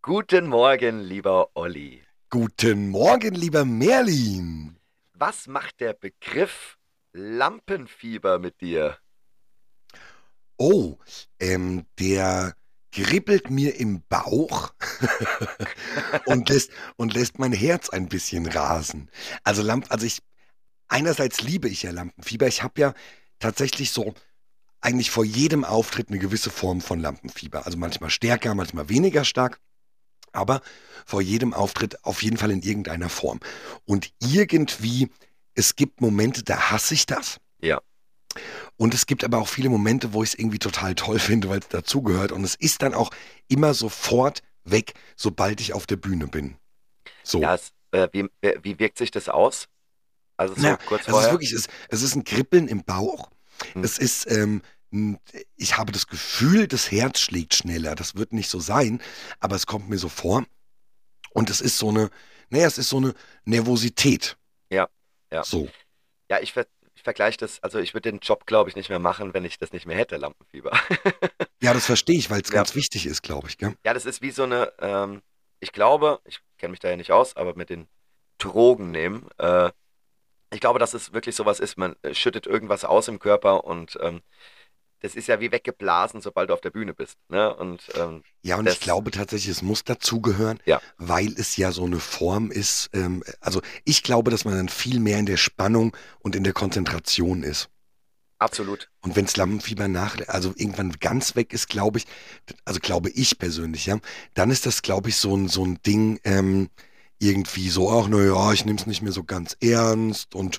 Guten Morgen, lieber Olli. Guten Morgen, lieber Merlin. Was macht der Begriff Lampenfieber mit dir? Oh, der kribbelt mir im Bauch und lässt mein Herz ein bisschen rasen. Einerseits liebe ich ja Lampenfieber. Ich habe ja tatsächlich so eigentlich vor jedem Auftritt eine gewisse Form von Lampenfieber. Also manchmal stärker, manchmal weniger stark, aber vor jedem Auftritt auf jeden Fall in irgendeiner Form. Und irgendwie, es gibt Momente, da hasse ich das. Ja, Und es gibt aber auch viele Momente, wo ich es irgendwie total toll finde, weil es dazugehört. Und es ist dann auch immer sofort weg, sobald ich auf der Bühne bin. So. ja, wie wirkt sich das aus? Also so Na, kurz es ist vorher? wirklich, es ist ein Kribbeln im Bauch. Hm. Es ist, n- ich habe das Gefühl, das Herz schlägt schneller. Das wird nicht so sein, aber es kommt mir so vor. Und es ist so eine, naja, es ist so eine Nervosität. Ja, ja. So. Ja, ich vergleiche das, also ich würde den Job, glaube ich, nicht mehr machen, wenn ich das nicht mehr hätte, Lampenfieber. Ja, das verstehe ich, weil es Ja, ganz wichtig ist, glaube ich, gell? ja, das ist wie so eine, ich glaube, ich kenne mich da ja nicht aus, aber mit den Drogen nehmen, ich glaube, dass es wirklich sowas ist, man schüttet irgendwas aus im Körper und das ist ja wie weggeblasen, sobald du auf der Bühne bist. Ne? Und Ja, und ich das, glaube tatsächlich, es muss dazugehören, ja, weil es ja so eine Form ist. Also ich glaube, dass man dann viel mehr in der Spannung und in der Konzentration ist. absolut. Und wenn Lampenfieber also irgendwann ganz weg ist, glaube ich, also glaube ich persönlich, ja, dann ist das, glaube ich, so ein Ding, irgendwie so, ach, na ja, ich nehme es nicht mehr so ganz ernst und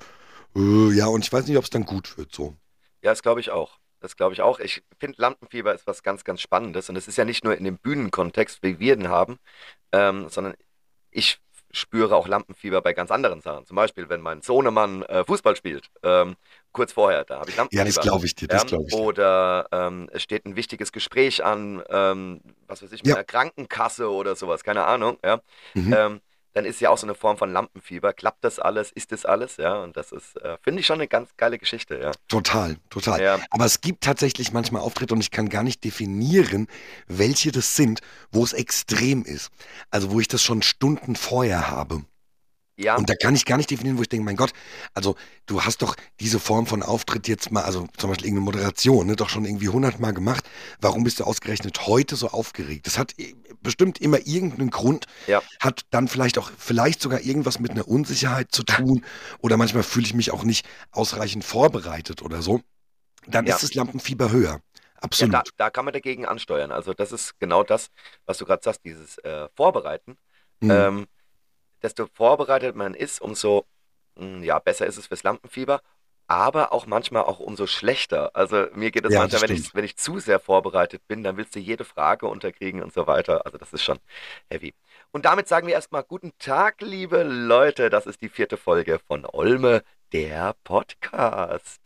ja, und ich weiß nicht, ob es dann gut wird, so. Ja, das glaube ich auch. Das glaube ich auch. Ich finde, Lampenfieber ist was ganz, ganz Spannendes. Und es ist ja nicht nur in dem Bühnenkontext, wie wir den haben, sondern ich spüre auch Lampenfieber bei ganz anderen Sachen. Zum Beispiel, wenn mein Sohnemann Fußball spielt, kurz vorher, da habe ich Ja, das Lampenfieber. glaube ich dir, das Ja? glaube ich dir. Oder es steht ein wichtiges Gespräch an, was weiß ich, mit Ja, einer Krankenkasse oder sowas, keine Ahnung. Ja? mhm. Ähm, dann ist ja auch so eine Form von Lampenfieber. Klappt das alles? Ist das alles? Ja, und das ist, finde ich schon eine ganz geile Geschichte, ja. Total, total. Ja, Aber es gibt tatsächlich manchmal Auftritte und ich kann gar nicht definieren, welche das sind, wo es extrem ist. Also wo ich das schon Stunden vorher habe. ja, Und da kann ich gar nicht definieren, wo ich denke, mein Gott, also du hast doch diese Form von Auftritt jetzt mal, also zum Beispiel irgendeine Moderation, ne, doch schon irgendwie 100 Mal gemacht. Warum bist du ausgerechnet heute so aufgeregt? Das hat bestimmt immer irgendeinen Grund, ja, hat dann vielleicht sogar irgendwas mit einer Unsicherheit zu tun oder manchmal fühle ich mich auch nicht ausreichend vorbereitet oder so. Dann ja. ist das Lampenfieber höher. Ja, da, Absolut. da kann man dagegen ansteuern. Also das ist genau das, was du gerade sagst, dieses Vorbereiten. Mhm. Ähm, desto vorbereitet man ist, umso ja, besser ist es fürs Lampenfieber, aber auch manchmal auch umso schlechter. Also mir geht es Ja, manchmal, das stimmt. wenn ich zu sehr vorbereitet bin, dann willst du jede Frage unterkriegen und so weiter. Also das ist schon heavy. Und damit sagen wir erstmal guten Tag, liebe Leute. Das ist die vierte Folge von Olme, der Podcast.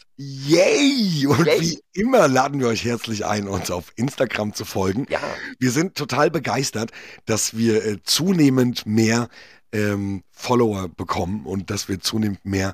Yay! Und Yay! wie immer laden wir euch herzlich ein, uns auf Instagram zu folgen. Ja, Wir sind total begeistert, dass wir zunehmend mehr Follower bekommen und dass wir zunehmend mehr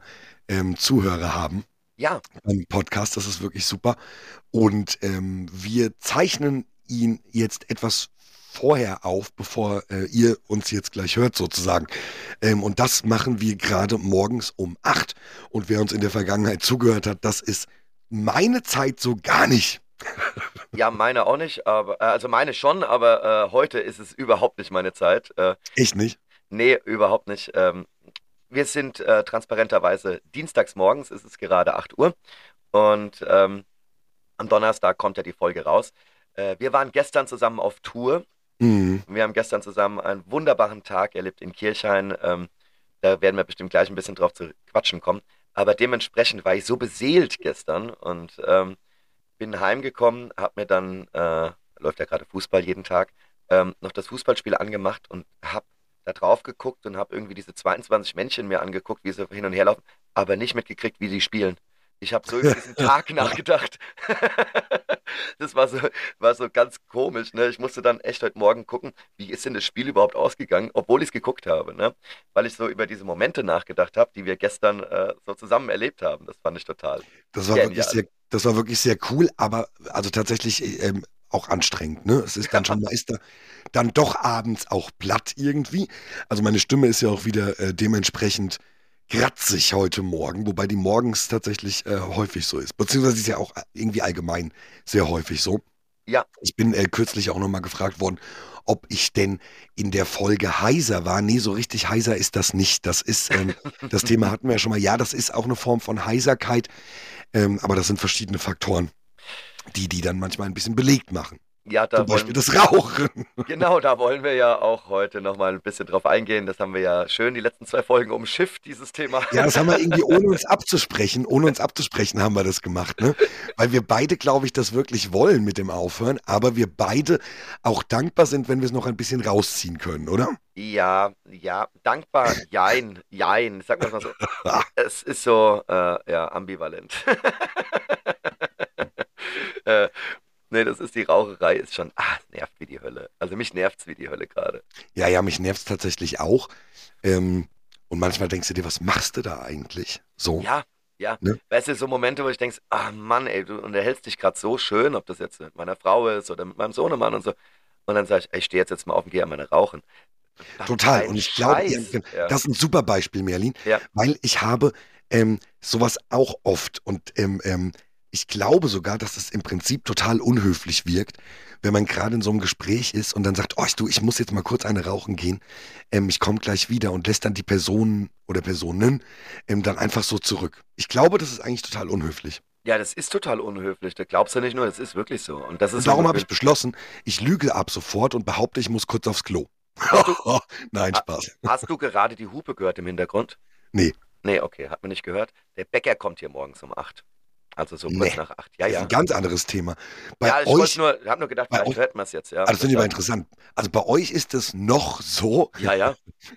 Zuhörer haben ja. beim Podcast. Das ist wirklich super. Und wir zeichnen ihn jetzt etwas vorher auf, bevor ihr uns jetzt gleich hört, sozusagen. Und das machen wir gerade morgens um 8. Und wer uns in der Vergangenheit zugehört hat, das ist meine Zeit so gar nicht. Ja, meine auch nicht, aber also meine schon, aber heute ist es überhaupt nicht meine Zeit. Echt nicht? Nee, überhaupt nicht. Wir sind transparenterweise dienstags morgens, ist es gerade 8 Uhr und am Donnerstag kommt ja die Folge raus. Wir waren gestern zusammen auf Tour. Mhm. Wir haben gestern zusammen einen wunderbaren Tag erlebt in Kirchhain. Da werden wir bestimmt gleich ein bisschen drauf zu quatschen kommen. Aber dementsprechend war ich so beseelt gestern und bin heimgekommen, habe mir dann, läuft ja gerade Fußball jeden Tag, noch das Fußballspiel angemacht und habe da drauf geguckt und habe irgendwie diese 22 Männchen mir angeguckt, wie sie hin und her laufen, aber nicht mitgekriegt, wie sie spielen. Ich habe so über diesen Tag nachgedacht. Das war so ganz komisch, ne? Ich musste dann echt heute Morgen gucken, wie ist denn das Spiel überhaupt ausgegangen, obwohl ich es geguckt habe, ne? Weil ich so über diese Momente nachgedacht habe, die wir gestern so zusammen erlebt haben. Das fand ich total Das war wirklich genial. sehr, das war wirklich sehr cool, aber also tatsächlich auch anstrengend, ne? Es ist dann schon, man ist da dann doch abends auch platt irgendwie. Also meine Stimme ist ja auch wieder dementsprechend kratzig heute Morgen, wobei die morgens tatsächlich häufig so ist. Beziehungsweise ist ja auch irgendwie allgemein sehr häufig so. Ja, Ich bin kürzlich auch nochmal gefragt worden, ob ich denn in der Folge heiser war. Nee, so richtig heiser ist das nicht. Das Thema hatten wir ja schon mal. Ja, das ist auch eine Form von Heiserkeit, aber das sind verschiedene Faktoren, die dann manchmal ein bisschen belegt machen. ja, Zum Beispiel das Rauchen. genau, da wollen wir ja auch heute nochmal ein bisschen drauf eingehen. Das haben wir ja schön die letzten 2 Folgen umschifft, dieses Thema. Ja, das haben wir irgendwie ohne uns abzusprechen haben wir das gemacht, ne? Weil wir beide, glaube ich, das wirklich wollen mit dem Aufhören, aber wir beide auch dankbar sind, wenn wir es noch ein bisschen rausziehen können, oder? Ja, ja, dankbar, jein, jein, sag mal so. Es ist so, ja, ambivalent. äh, nee, das ist die Raucherei, ist schon, es nervt wie die Hölle. Also mich nervt's wie die Hölle gerade. Ja, ja, mich nervt es tatsächlich auch. Ähm, und manchmal denkst du dir, was machst du da eigentlich? So, Ja, ja. ne? Weißt du, so Momente, wo ich denk, Mann, ey, du unterhältst dich gerade so schön, ob das jetzt mit meiner Frau ist oder mit meinem Sohnemann und so. Und dann sag ich, ey, ich stehe jetzt mal auf und gehe an meine rauchen. Was für Total. ein Und ich glaube, ja, Scheiß. Ja, das ist ein super Beispiel, Merlin, ja, weil ich habe sowas auch oft und ich glaube sogar, dass es im Prinzip total unhöflich wirkt, wenn man gerade in so einem Gespräch ist und dann sagt, oh, ich muss jetzt mal kurz eine rauchen gehen, ich komme gleich wieder und lässt dann die Person oder Personen dann einfach so zurück. Ich glaube, das ist eigentlich total unhöflich. ja, das ist total unhöflich. Da glaubst du nicht nur, das ist wirklich so. Und das ist Und so ein darum habe Gefühl. ich beschlossen, ich lüge ab sofort und behaupte, ich muss kurz aufs Klo. Hast du, Nein, ha- Spaß. hast du gerade die Hupe gehört im Hintergrund? Nee, Nee, okay, hat man nicht gehört. Der Bäcker kommt hier morgens um 8. Also so kurz nee. nach 8. Ja, Das ist ein ja. ganz anderes Thema. Bei Ja, ich wollte euch, nur, habe nur gedacht, bei vielleicht euch, hört man es jetzt, ja. das finde ich aber Deshalb. interessant. Also bei euch ist es noch so, Ja, ja.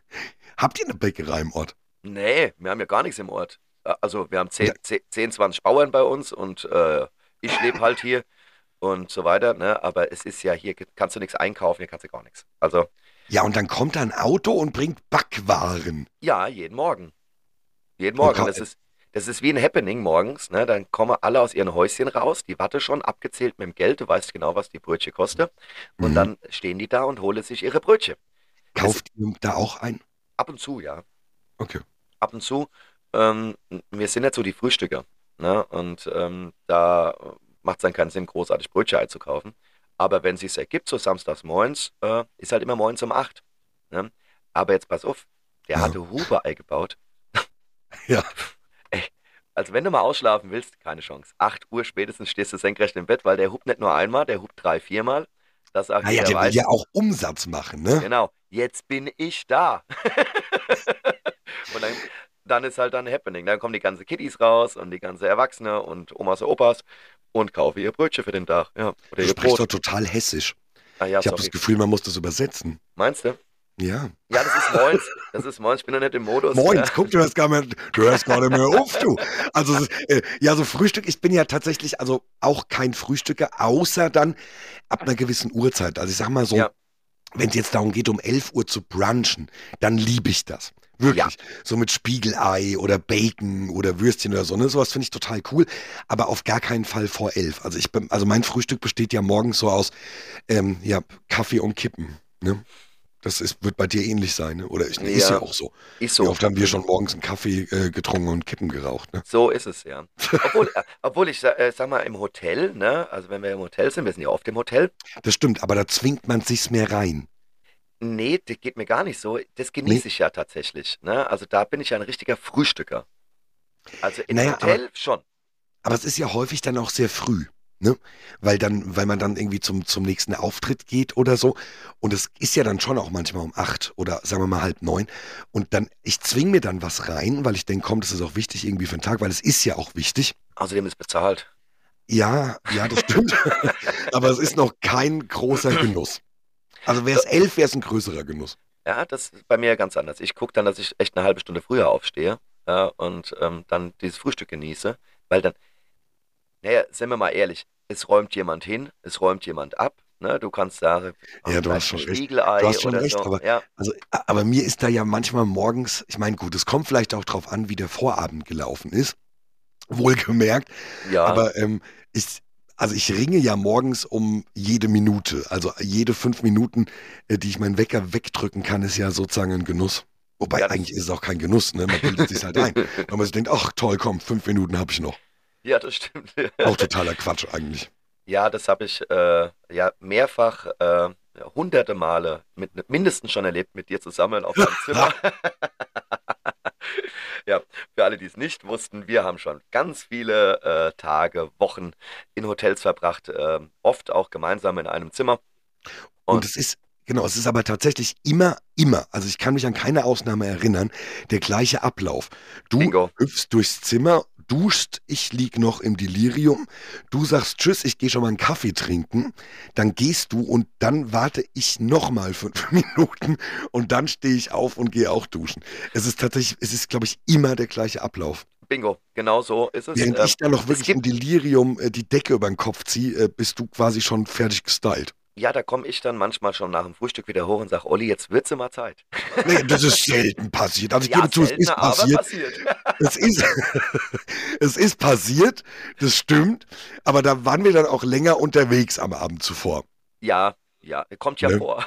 habt ihr eine Bäckerei im Ort? Nee, wir haben ja gar nichts im Ort. Also wir haben Ja, 10, 20 Bauern bei uns und ich lebe halt hier und so weiter, ne? Aber es ist ja hier, kannst du nichts einkaufen, hier kannst du gar nichts. Also ja, und dann kommt da ein Auto und bringt Backwaren. ja, jeden Morgen. Jeden Und Morgen. Das ist wie ein Happening morgens, ne? Dann kommen alle aus ihren Häuschen raus, die Watte schon abgezählt mit dem Geld, du weißt genau, was die Brötchen kosten. Und mhm. dann stehen die da und holen sich ihre Brötchen. Es, Kauft ihr da auch ein? ab und zu, ja. Okay. Ab und zu. Ähm, wir sind nicht so die Frühstücker. Ne? Und da macht es dann keinen Sinn, großartig Brötchen einzukaufen. Aber wenn es sich ergibt, so samstags morgens, ist halt immer morgens um 8. Ne? Aber jetzt pass auf, der Ja. hatte Huber eingebaut. Ja. Ey, also wenn du mal ausschlafen willst, keine Chance. 8 Uhr spätestens stehst du senkrecht im Bett, weil der hupt nicht nur einmal, der hupt 3, 4 Mal. Dass auch Naja, jeder der will weiß, ja auch Umsatz machen, ne? genau, jetzt bin ich da. Und dann ist halt dann Happening. Dann kommen die ganzen Kiddies raus und die ganze Erwachsene und Omas und Opas und kaufen ihr Brötchen für den Tag. Ja, oder Du ihr sprichst doch Brot. total hessisch. Ah ja, Ich habe das sorry. Gefühl, man muss das übersetzen. Meinst du? Ja. Ja, das ist moins. Das ist moins. Ich bin noch nicht im Modus. Moins, guck, du hörst gar nicht mehr auf, du. Also, ja, so Frühstück, ich bin ja tatsächlich, also auch kein Frühstücker, außer dann ab einer gewissen Uhrzeit. Also ich sag mal so, Ja, wenn es jetzt darum geht, um 11 Uhr zu brunchen, dann liebe ich das. ja. Wirklich. So mit Spiegelei oder Bacon oder Würstchen oder so, ne? Sowas finde ich total cool. Aber auf gar keinen Fall vor 11. Also mein Frühstück besteht ja morgens so aus, ja, Kaffee und Kippen, ne? Wird bei dir ähnlich sein, ne? Oder ist ja Ja, auch so. ist Wie so. oft haben wir schon morgens einen Kaffee getrunken und Kippen geraucht, ne? So ist es, ja. Obwohl ich sag mal, im Hotel, ne, also wenn wir im Hotel sind, wir sind ja oft im Hotel. Das stimmt, aber da zwingt man sich's mehr rein. Nee, das geht mir gar nicht so. Das Nee, genieße ich ja tatsächlich. Ne? Also da bin ich ja ein richtiger Frühstücker. Also im naja, aber Hotel schon. Aber es ist ja häufig dann auch sehr früh, ne? Weil man dann irgendwie zum nächsten Auftritt geht oder so. Und es ist ja dann schon auch manchmal um 8 oder sagen wir mal halb 9. Und dann, ich zwing mir dann was rein, weil ich denke, komm, das ist auch wichtig irgendwie für den Tag, weil es ist ja auch wichtig. Außerdem ist bezahlt. Ja, ja, das stimmt. Aber es ist noch kein großer Genuss. Also wäre es 11, wäre es ein größerer Genuss. Ja, das ist bei mir ganz anders. Ich gucke dann, dass ich echt eine halbe Stunde früher aufstehe, ja, und dann dieses Frühstück genieße. Weil dann, naja, sind wir mal ehrlich, es räumt jemand hin, es räumt jemand ab. Ne? Du kannst sagen, Ja, du hast vielleicht ein schon recht. Du Spiegelei hast schon oder recht, so. aber, Ja, aber mir ist da ja manchmal morgens, ich meine, gut, es kommt vielleicht auch drauf an, wie der Vorabend gelaufen ist, wohlgemerkt, ja, aber ich, Also ich ringe ja morgens um jede Minute. Also jede 5 Minuten, die ich meinen Wecker wegdrücken kann, ist ja sozusagen ein Genuss. Ja, Wobei eigentlich ist es auch kein Genuss, ne? Man bildet sich halt ein. Weil man sich denkt, ach toll, komm, 5 Minuten habe ich noch. ja, das stimmt. Auch totaler Quatsch eigentlich. Ja, das habe ich ja mehrfach, hunderte Male mindestens schon erlebt mit dir zusammen auf einem Zimmer. Ja, für alle, die es nicht wussten, wir haben schon ganz viele Tage, Wochen in Hotels verbracht, oft auch gemeinsam in einem Zimmer. Und Und es ist, genau, es ist aber tatsächlich immer, also ich kann mich an keine Ausnahme erinnern, der gleiche Ablauf. Du Bingo, hüpfst durchs Zimmer, duschst, ich lieg noch im Delirium, du sagst Tschüss, ich gehe schon mal einen Kaffee trinken, dann gehst du und dann warte ich nochmal 5 Minuten und dann stehe ich auf und gehe auch duschen. Es ist tatsächlich, es ist, glaube ich, immer der gleiche Ablauf. bingo, genau so ist es. Während ich dann noch Es wirklich im gibt Delirium die Decke über den Kopf ziehe, bist du quasi schon fertig gestylt. Ja, da komme ich dann manchmal schon nach dem Frühstück wieder hoch und sage, Olli, jetzt wird's immer Zeit. Nee, das ist selten passiert. Also ich Ja, gebe zu, es ist seltener, aber passiert. passiert. Es ist, es ist passiert, das stimmt. Aber da waren wir dann auch länger unterwegs am Abend zuvor. Ja, ja, kommt ja Ne? vor.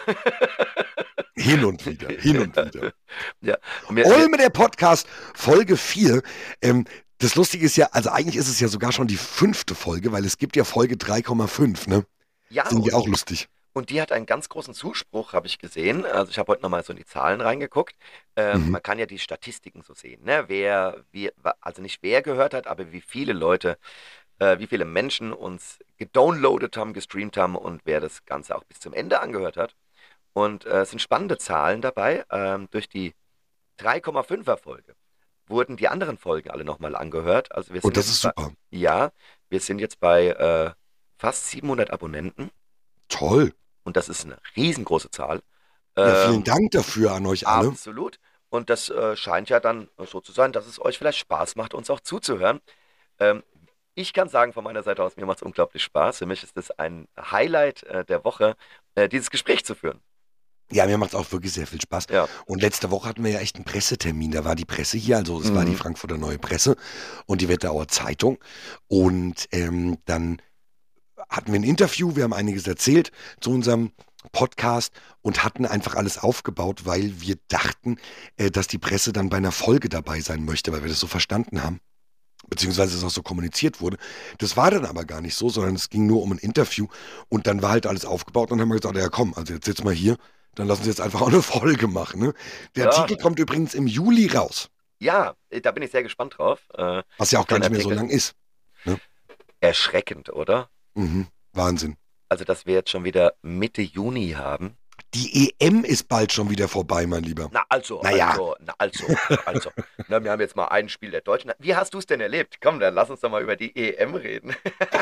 Hin und wieder, hin und wieder. Ja, mir, Olme der Podcast, Folge 4. Das Lustige ist ja, also eigentlich ist es ja sogar schon die 5. Folge, weil es gibt ja Folge 3,5, ne? ja, Sind ja auch lustig. und die hat einen ganz großen Zuspruch, habe ich gesehen. Also ich habe heute nochmal so in die Zahlen reingeguckt. Mhm. Man kann ja die Statistiken so sehen, ne? Also nicht wer gehört hat, aber wie viele Leute, wie viele Menschen uns gedownloadet haben, gestreamt haben und wer das Ganze auch bis zum Ende angehört hat. Und es sind spannende Zahlen dabei. Durch die 3,5er Folge wurden die anderen Folgen alle nochmal angehört. Also wir Und sind das jetzt ist bei, super. ja, wir sind jetzt bei fast 700 Abonnenten Toll. und das ist eine riesengroße Zahl. Ja, vielen Ähm, Dank dafür an euch alle. absolut. Und das scheint ja dann so zu sein, dass es euch vielleicht Spaß macht, uns auch zuzuhören. Ähm, ich kann sagen von meiner Seite aus, mir macht es unglaublich Spaß. Für mich ist es ein Highlight der Woche, dieses Gespräch zu führen. Ja, mir macht es auch wirklich sehr viel Spaß. Ja. Und letzte Woche hatten wir ja echt einen Pressetermin. Da war die Presse hier, also es war die Mhm. Frankfurter Neue Presse und die Wetterauer Zeitung. Und dann hatten wir ein Interview, wir haben einiges erzählt zu unserem Podcast und hatten einfach alles aufgebaut, weil wir dachten, dass die Presse dann bei einer Folge dabei sein möchte, weil wir das so verstanden haben. Beziehungsweise es auch so kommuniziert wurde. Das war dann aber gar nicht so, sondern es ging nur um ein Interview und dann war halt alles aufgebaut und dann haben wir gesagt, ja komm, also jetzt sitz mal hier, dann lassen Sie jetzt einfach auch eine Folge machen. Ne? Der Ja, Artikel kommt übrigens im Juli raus, ja, da bin ich sehr gespannt drauf. was ja auch gar Den nicht mehr so Artikel. lang ist. Ne? Erschreckend, oder? Mhm. Wahnsinn. Also, dass wir jetzt schon wieder Mitte Juni haben. Die EM ist bald schon wieder vorbei, mein Lieber. Na also, Naja, also. Na, wir haben jetzt mal ein Spiel der Deutschen. Wie hast du es denn erlebt? Komm, dann lass uns doch mal über die EM reden.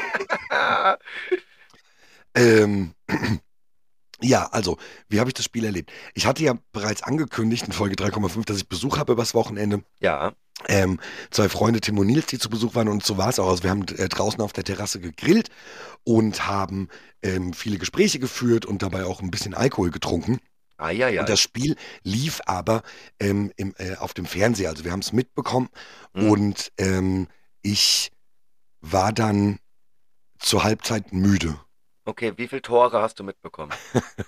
ähm, ja, also, wie habe ich das Spiel erlebt? Ich hatte ja bereits angekündigt in Folge 3,5, dass ich Besuch habe übers Wochenende. Ja, Ähm, Zwei Freunde, Tim und Nils, die zu Besuch waren und so war es auch. Also wir haben draußen auf der Terrasse gegrillt und haben viele Gespräche geführt und dabei auch ein bisschen Alkohol getrunken. Und eieiei. das Spiel lief aber auf dem Fernseher. Also wir haben es mitbekommen Hm. und ich war dann zur Halbzeit müde. Okay, wie viele Tore hast du mitbekommen?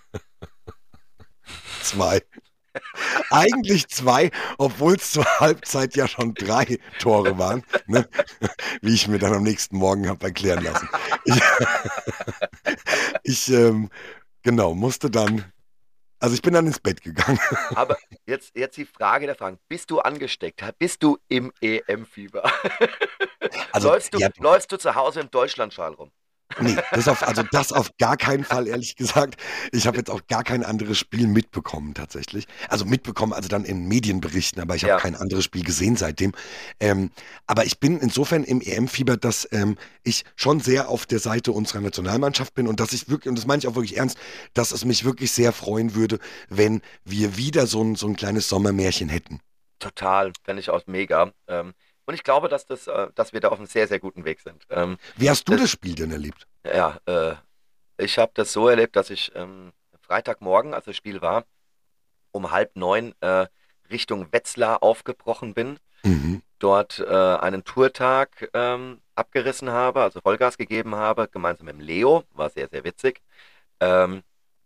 Zwei. Eigentlich zwei, obwohl es zur Halbzeit ja schon 3 Tore waren, ne? Wie ich mir dann am nächsten Morgen habe erklären lassen. Ich, ich genau, musste dann, also ich bin dann ins Bett gegangen. Aber jetzt die Frage der Fragen. Bist du angesteckt? Bist du im EM-Fieber? Also, ja, Läufst du zu Hause im Deutschlandschal rum? nee, also das auf gar keinen Fall, ehrlich gesagt. Ich habe jetzt auch gar kein anderes Spiel mitbekommen, tatsächlich. Also mitbekommen, also dann in Medienberichten, aber ich habe Ja, kein anderes Spiel gesehen seitdem. Aber ich bin insofern im EM-Fieber, dass ich schon sehr auf der Seite unserer Nationalmannschaft bin und dass ich wirklich, und das meine ich auch wirklich ernst, dass es mich wirklich sehr freuen würde, wenn wir wieder so ein kleines Sommermärchen hätten. total. Fände ich auch mega. Und ich glaube, dass wir da auf einem sehr, sehr guten Weg sind. Wie hast du Das, das Spiel denn erlebt? ja, ich habe das so erlebt, dass ich Freitagmorgen, als das Spiel war, um 8:30 Richtung Wetzlar aufgebrochen bin, Mhm. dort einen Tourtag abgerissen habe, also Vollgas gegeben habe, gemeinsam mit dem Leo, war sehr, sehr witzig. Ähm,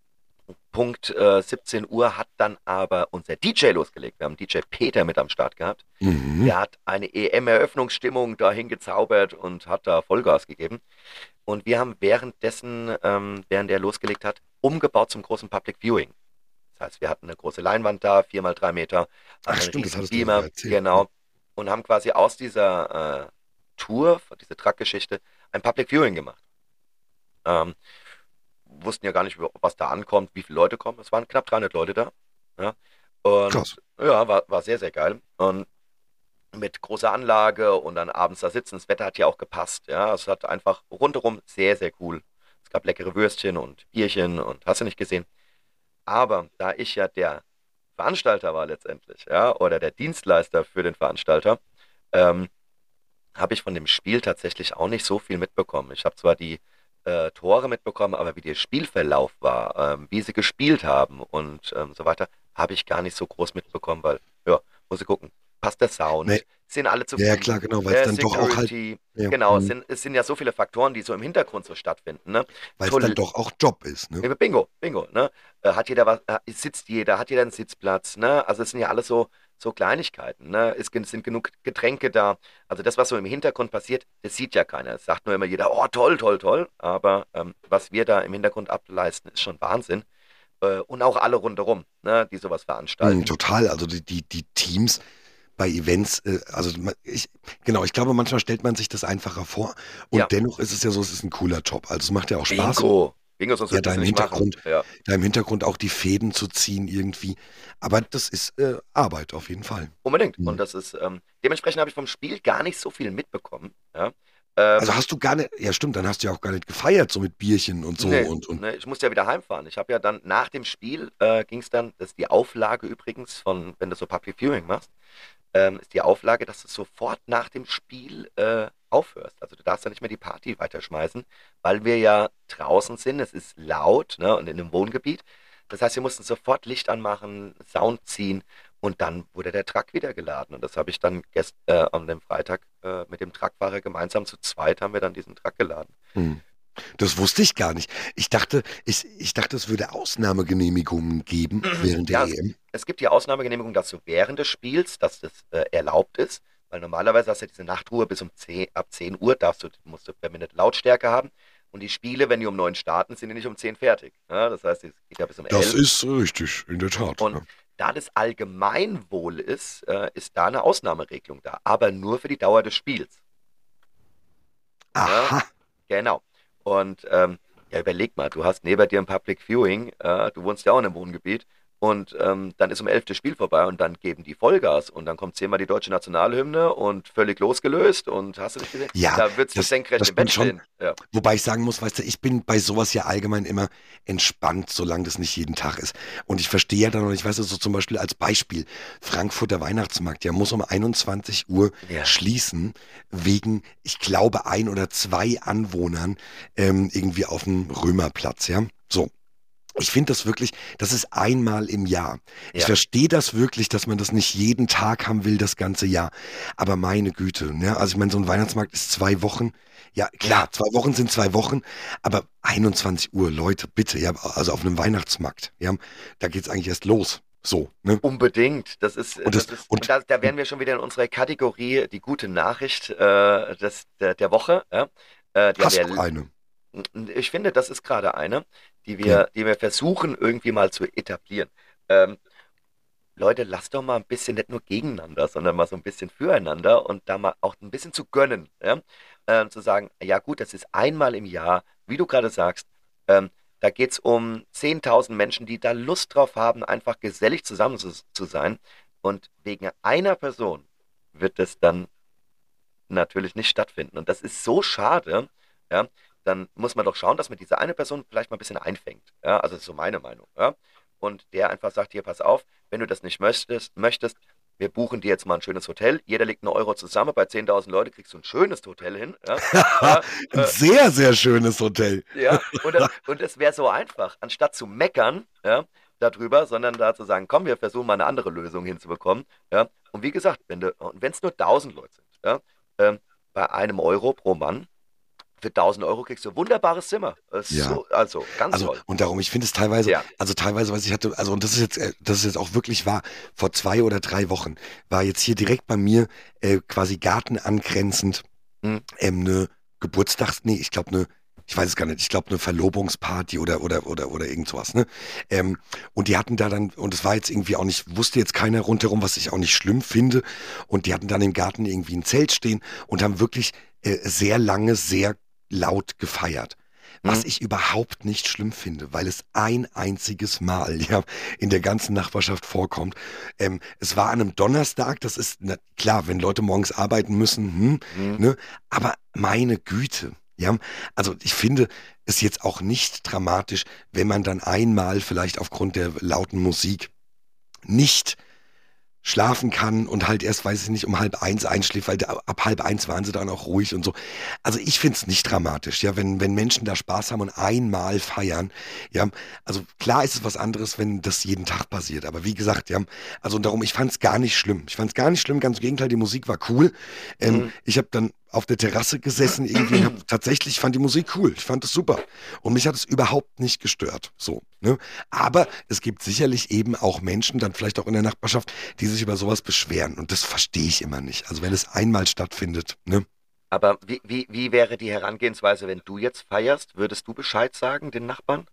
Punkt 17 Uhr hat dann aber unser DJ losgelegt. Wir haben DJ Peter mit am Start gehabt. Mhm. Der hat eine EM-Eröffnungsstimmung dahin gezaubert und hat da Vollgas gegeben. Und wir haben währenddessen, während der losgelegt hat, umgebaut zum großen Public Viewing. Das heißt, wir hatten eine große Leinwand da, 4 mal 3 Meter, Ach hatten einen stimmt, das riesigen hattest du ja sogar Beamer, erzählt. Ja. genau, und haben quasi aus dieser Tour, dieser Truck-Geschichte, ein Public Viewing gemacht. Ähm, Wussten ja gar nicht, was da ankommt, wie viele Leute kommen. Es waren knapp 300 Leute da. Ja. Und Krass. ja, war sehr, sehr geil. Und mit großer Anlage und dann abends da sitzen. Das Wetter hat ja auch gepasst. Ja, es hat einfach rundherum sehr, sehr cool. Es gab leckere Würstchen und Bierchen und hast du nicht gesehen. Aber da ich ja der Veranstalter war letztendlich, ja, oder der Dienstleister für den Veranstalter, ähm, habe ich von dem Spiel tatsächlich auch nicht so viel mitbekommen. Ich habe zwar die Tore mitbekommen, aber wie der Spielverlauf war, wie sie gespielt haben und so weiter, habe ich gar nicht so groß mitbekommen, weil, ja, muss ich gucken. Passt der Nee, Sound? Sind alle ja, ja, klar, zufrieden? genau, weil es dann doch auch halt, Security? ja, Genau, es sind ja so viele Faktoren, die so im Hintergrund so stattfinden. Ne? weil es dann Toll, doch auch Job ist, ne? Bingo, bingo, ne? Hat jeder was, sitzt jeder, hat jeder einen Sitzplatz, ne? Also es sind ja alles so Kleinigkeiten, ne? Sind genug Getränke da. Also das, was so im Hintergrund passiert, das sieht ja keiner. Es sagt nur immer jeder, oh toll, toll, toll. Aber was wir da im Hintergrund ableisten, ist schon Wahnsinn. Und auch alle rundherum, ne, die sowas veranstalten. Total, also die Teams bei Events, genau, ich glaube, manchmal stellt man sich das einfacher vor Ja, und dennoch ist es ja so, es ist ein cooler Job. Also es macht ja auch Spaß, Bingo. Bingo, sonst ja, würden wir da es im nicht machen. Hintergrund, Ja. da im Hintergrund auch die Fäden zu ziehen irgendwie. Aber das ist Arbeit auf jeden Fall. Unbedingt. Und Mhm. das ist, dementsprechend habe ich vom Spiel gar nicht so viel mitbekommen. Ja. Also Ähm, hast du gar nicht, ja stimmt, dann hast du ja auch gar nicht gefeiert, so mit Bierchen und so Nee, und nee, ich musste ja wieder heimfahren. Ich habe ja dann nach dem Spiel ging es dann, das ist die Auflage übrigens von, wenn du so Public Viewing machst, ist die Auflage, dass du sofort nach dem Spiel aufhörst. Also du darfst ja nicht mehr die Party weiterschmeißen, weil wir ja draußen sind, es ist laut, ne, und in einem Wohngebiet. Das heißt, wir mussten sofort Licht anmachen, Sound ziehen und dann wurde der Truck wieder geladen. Und das habe ich dann an dem Freitag mit dem Truckfahrer gemeinsam zu zweit haben wir dann diesen Truck geladen. hm. Das wusste ich gar nicht. Ich dachte, es würde Ausnahmegenehmigungen geben während der Ja, EM. es gibt die Ausnahmegenehmigung, dass du während des Spiels, dass das erlaubt ist, weil normalerweise hast du ja diese Nachtruhe bis ab 10 Uhr musst du per Minute Lautstärke haben. Und die Spiele, wenn die um 9 starten, sind die nicht um 10 fertig. Ja, das heißt, es geht ja bis um Das 11. ist richtig, in der Tat. Und Ja. da das Allgemeinwohl ist da eine Ausnahmeregelung da, aber nur für die Dauer des Spiels. Ja, Aha, genau. Und ja, überleg mal, du hast neben dir ein Public Viewing, du wohnst ja auch in einem Wohngebiet und dann ist um 11 das Spiel vorbei und dann geben die Vollgas und dann kommt 10-mal die deutsche Nationalhymne und völlig losgelöst und hast du nicht gesehen? ja, Da würdest du das, senkrecht das im Bett stimmt schon. stehen. Ja. Wobei ich sagen muss, weißt du, ich bin bei sowas ja allgemein immer entspannt, solange das nicht jeden Tag ist. Und ich verstehe ja dann noch nicht, weißt du, so zum Beispiel als Beispiel, Frankfurter Weihnachtsmarkt, der muss um 21 Uhr Ja. schließen, wegen, ich glaube, 1 oder 2 Anwohnern irgendwie auf dem Römerplatz, ja. So. Ich finde das wirklich, das ist einmal im Jahr. Ich Ja. verstehe das wirklich, dass man das nicht jeden Tag haben will, das ganze Jahr. Aber meine Güte, ne? Also ich meine, so ein Weihnachtsmarkt ist 2 Wochen. Ja, Ja. klar, 2 Wochen sind 2 Wochen, aber 21 Uhr, Leute, bitte, ja, also auf einem Weihnachtsmarkt, ja, da geht's eigentlich erst los. So, ne? Unbedingt. Das ist, Und das, und da wären wir schon wieder in unserer Kategorie die gute Nachricht der Woche. Ja? Der hast du wir eine? Ich finde, das ist gerade eine, die Ja. wir versuchen irgendwie mal zu etablieren. Ähm, Leute, lasst doch mal ein bisschen nicht nur gegeneinander, sondern mal so ein bisschen füreinander und da mal auch ein bisschen zu gönnen. Ja? Zu sagen, ja gut, das ist einmal im Jahr, wie du gerade sagst, da geht es um 10.000 Menschen, die da Lust drauf haben, einfach gesellig zusammen zu sein. Und wegen einer Person wird es dann natürlich nicht stattfinden. Und das ist so schade, ja, dann muss man doch schauen, dass man diese eine Person vielleicht mal ein bisschen einfängt. Ja, also das ist so meine Meinung. Ja. Und der einfach sagt, hier, pass auf, wenn du das nicht möchtest, wir buchen dir jetzt mal ein schönes Hotel. Jeder legt 1 Euro zusammen. Bei 10.000 Leute kriegst du ein schönes Hotel hin. Ja, ja, Ein sehr, sehr schönes Hotel. ja. Und es wäre so einfach, anstatt zu meckern, ja, darüber, sondern da zu sagen, komm, wir versuchen mal eine andere Lösung hinzubekommen. Ja. Und wie gesagt, wenn es nur 1.000 Leute sind, ja, bei 1 € pro Mann. Für 1.000 € kriegst du ein wunderbares Zimmer. Ja. Also, ganz Also, toll. und darum, ich finde es teilweise, Ja. also teilweise, was ich hatte, also, und das ist jetzt auch wirklich wahr, vor 2 oder 3 Wochen war jetzt hier direkt bei mir quasi gartenangrenzend Hm, eine nee, ich glaube ich weiß es gar nicht, ich glaube eine Verlobungsparty oder irgend sowas, ne? Und die hatten da dann, und es war jetzt irgendwie auch nicht, wusste jetzt keiner rundherum, was ich auch nicht schlimm finde. Und die hatten dann im Garten irgendwie ein Zelt stehen und haben wirklich sehr lange, sehr laut gefeiert. hm, Was ich überhaupt nicht schlimm finde, weil es ein einziges Mal ja in der ganzen Nachbarschaft vorkommt. Es war an einem Donnerstag, das ist na, klar, wenn Leute morgens arbeiten müssen, hm. ne? Aber meine Güte, ja, also ich finde es jetzt auch nicht dramatisch, wenn man dann einmal vielleicht aufgrund der lauten Musik nicht schlafen kann und halt erst, weiß ich nicht, um 12:30 einschläft, weil ab 12:30 waren sie dann auch ruhig und so. Also ich finde es nicht dramatisch, ja, wenn Menschen da Spaß haben und einmal feiern, ja, also klar ist es was anderes, wenn das jeden Tag passiert, aber wie gesagt, ja, also und darum, ich fand es gar nicht schlimm. Ich fand es gar nicht schlimm, ganz im Gegenteil, die Musik war cool. Mhm. Ich habe dann auf der Terrasse gesessen irgendwie und hab, tatsächlich fand die Musik cool. Ich fand es super. Und mich hat es überhaupt nicht gestört. So, ne? Aber es gibt sicherlich eben auch Menschen, dann vielleicht auch in der Nachbarschaft, die sich über sowas beschweren. Und das verstehe ich immer nicht. Also wenn es einmal stattfindet, ne? Aber wie wäre die Herangehensweise, wenn du jetzt feierst? Würdest du Bescheid sagen, den Nachbarn?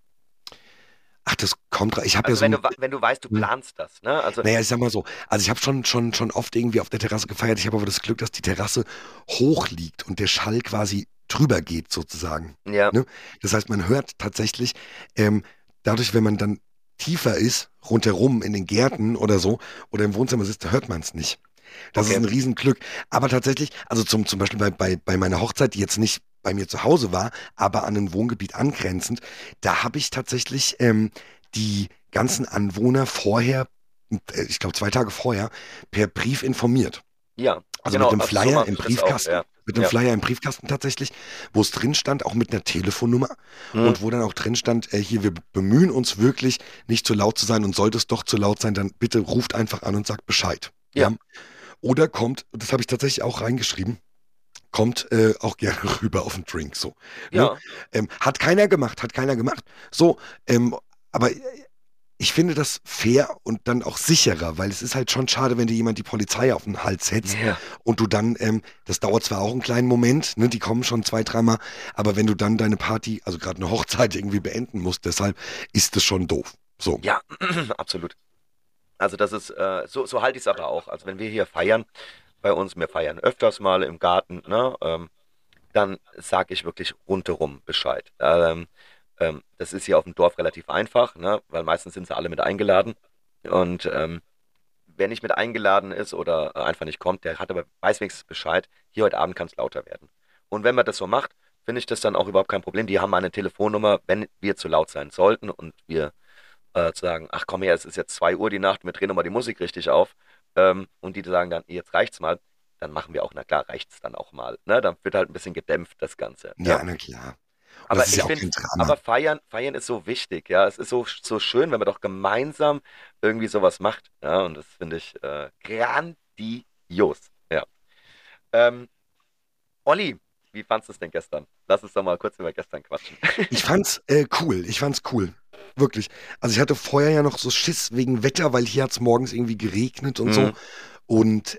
Ach, das kommt, ich habe ja Also so ein, wenn du weißt, du hm, planst das, ne? Also, naja, ich sag mal so, also ich habe schon oft irgendwie auf der Terrasse gefeiert. Ich habe aber das Glück, dass die Terrasse hoch liegt und der Schall quasi drüber geht sozusagen. ja, Ne? Das heißt, man hört tatsächlich, ähm, dadurch, wenn man dann tiefer ist, rundherum in den Gärten oder so, oder im Wohnzimmer sitzt, da hört man es nicht. Das ist okay. ein Riesenglück. Aber tatsächlich, also zum Beispiel bei meiner Hochzeit, die jetzt nicht bei mir zu Hause war, aber an ein Wohngebiet angrenzend, da habe ich tatsächlich die ganzen Anwohner vorher, ich glaube 2 Tage vorher, per Brief informiert. Ja, Also genau, also so mache ich das auch, ja. Mit einem Ja. Flyer im Briefkasten tatsächlich, wo es drin stand, auch mit einer Telefonnummer Hm, und wo dann auch drin stand, hier, wir bemühen uns wirklich, nicht zu laut zu sein und sollte es doch zu laut sein, dann bitte ruft einfach an und sagt Bescheid. Ja? ja, Oder kommt, das habe ich tatsächlich auch reingeschrieben, kommt auch gerne rüber auf einen Drink, so. Ne? ja. Hat keiner gemacht. So, aber ich finde das fair und dann auch sicherer, weil es ist halt schon schade, wenn dir jemand die Polizei auf den Hals hetzt Ja. und du dann, das dauert zwar auch einen kleinen Moment, ne, die kommen schon 2, 3 Mal, aber wenn du dann deine Party, also gerade eine Hochzeit irgendwie beenden musst, deshalb ist es schon doof. So. Ja, absolut. Also das ist, so halte ich es aber auch. Also wenn wir hier feiern, bei uns, wir feiern öfters mal im Garten, ne, dann sage ich wirklich rundherum Bescheid. Das ist hier auf dem Dorf relativ einfach, ne, weil meistens sind sie alle mit eingeladen. Und wer nicht mit eingeladen ist oder einfach nicht kommt, der hat aber weiß wenigstens Bescheid, hier heute Abend kann es lauter werden. Und wenn man das so macht, finde ich das dann auch überhaupt kein Problem. Die haben eine Telefonnummer, wenn wir zu laut sein sollten und wir zu sagen, ach komm her, es ist jetzt 2 Uhr die Nacht, wir drehen nochmal die Musik richtig auf. Und die sagen dann, jetzt reicht's mal, dann machen wir auch, na klar, reicht's dann auch mal. Ne? Dann wird halt ein bisschen gedämpft, das Ganze. Ja? Ja, na klar. Und das Aber ist ich ja auch finde, kein Drama. aber feiern ist so wichtig, ja. Es ist so schön, wenn man doch gemeinsam irgendwie sowas macht. Ja, und das finde ich grandios. Ja. Ähm, Olli, wie fandest du es denn gestern? Lass uns doch mal kurz über gestern quatschen. Ich fand's cool. Ich fand's cool. Wirklich. Also ich hatte vorher ja noch so Schiss wegen Wetter, weil hier hat's morgens irgendwie geregnet und so. Mhm. Und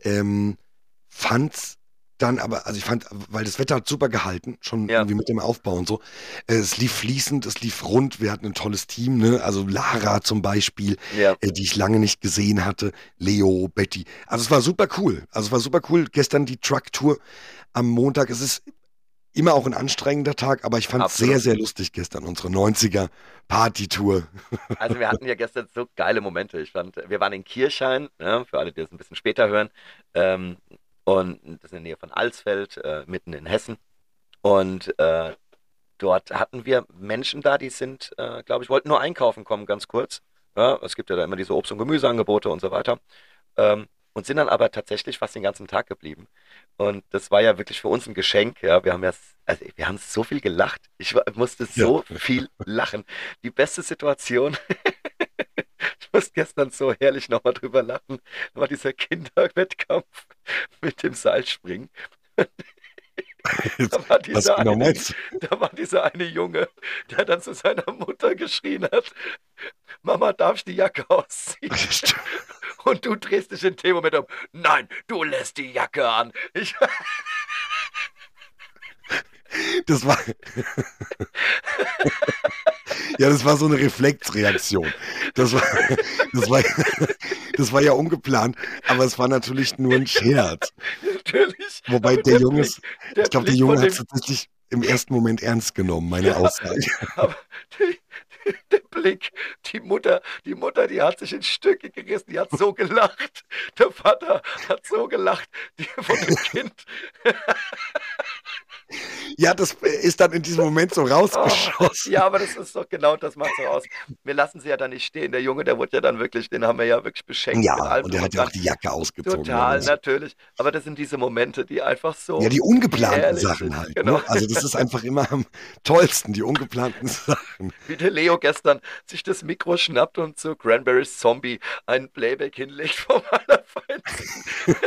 fand's dann aber, also ich fand, weil das Wetter hat super gehalten, schon Ja, irgendwie mit dem Aufbau und so. Es lief fließend, es lief rund, wir hatten ein tolles Team, ne? Also Lara zum Beispiel, ja, die ich lange nicht gesehen hatte, Leo, Betty. Also es war super cool. Also es war super cool. Gestern die Truck-Tour am Montag. Es ist immer auch ein anstrengender Tag, aber ich fand es sehr, absolut. sehr lustig gestern, unsere 90er Party-Tour. Also wir hatten ja gestern so geile Momente. Ich fand, wir waren in Kirchhain, ja, für alle, die das ein bisschen später hören. Ähm, und das ist in der Nähe von Alsfeld, mitten in Hessen. Und dort hatten wir Menschen da, die sind, glaube ich, wollten nur einkaufen kommen, ganz kurz. Ja, es gibt ja da immer diese Obst- und Gemüseangebote und so weiter. Und sind dann aber tatsächlich fast den ganzen Tag geblieben. Und das war ja wirklich für uns ein Geschenk. Ja, wir haben ja, also wir haben so viel gelacht. Musste Ja. so viel lachen. Die beste Situation, ich musste gestern so herrlich nochmal drüber lachen, war dieser Kinderwettkampf mit dem Seilspringen. Da war Was dieser genau eine, meinst da war dieser eine Junge, der dann zu seiner Mutter geschrien hat, Mama, darf ich die Jacke ausziehen? du? Und du drehst dich in dem Moment um, nein, du lässt die Jacke an. Das war, ja, das war so eine Reflexreaktion. Das war, das war, das war ja ungeplant, aber es war natürlich nur ein Scherz. Natürlich, Wobei aber der Junge der ich glaube, der Blick von Junge hat es dem, tatsächlich im ersten Moment ernst genommen, meine ja, Aussage. aber die, der Blick, die Mutter, die hat sich in Stücke gerissen, die hat so gelacht. Der Vater hat so gelacht, von dem Kind. Ja, das ist dann in diesem Moment so Oh, rausgeschossen. ja, aber das ist doch genau, das macht so aus. Wir lassen sie ja dann nicht stehen. Der Junge, der wurde ja dann wirklich, den haben wir ja wirklich beschenkt mit Ja, allem und drum er hat und ja auch dran. die Jacke ausgezogen dann Total, und so. natürlich. Aber das sind diese Momente, die einfach Ja, so die ungeplanten herrlich Sachen sind. halt, Genau. ne? Also, das ist einfach immer am tollsten, die ungeplanten Sachen. Wie der Leo gestern sich das Mikro schnappt und zu Cranberries Zombie einen Playback hinlegt vom Allerfeinsten.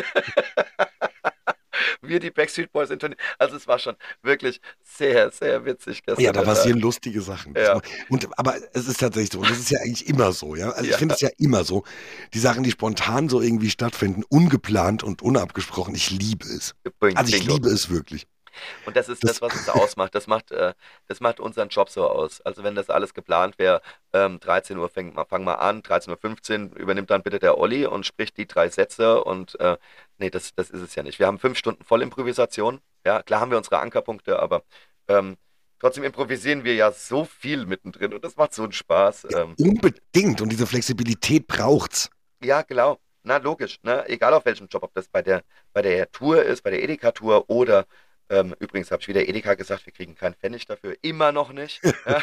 Wir die Backstreet Boys intonieren. Also es war schon wirklich sehr, sehr witzig Ja, gestern da der Tag. passieren lustige Sachen. Ja, Aber es ist tatsächlich so. Und das ist ja eigentlich immer so, ja. Also ich ja, finde es ja immer so. Die Sachen, die spontan so irgendwie stattfinden, ungeplant und unabgesprochen, ich liebe es. Also ich bingo. liebe es wirklich. Und das ist das, Das, was es ausmacht. Das macht unseren Job so aus. Also wenn das alles geplant wäre, 13 Uhr fangen wir an, 13:15 Uhr übernimmt dann bitte der Olli und spricht die 3 Sätze und nee, das ist es ja nicht. Wir haben 5 Stunden Vollimprovisation. Ja, klar haben wir unsere Ankerpunkte, aber ähm, trotzdem improvisieren wir ja so viel mittendrin und das macht so einen Spaß. unbedingt. Und diese Flexibilität braucht's. Ja, genau. Na, logisch, ne? Egal auf welchem Job, ob das bei der Tour ist, bei der Edeka-Tour oder übrigens habe ich wieder Edeka gesagt, wir kriegen keinen Pfennig dafür, immer noch nicht. Ja,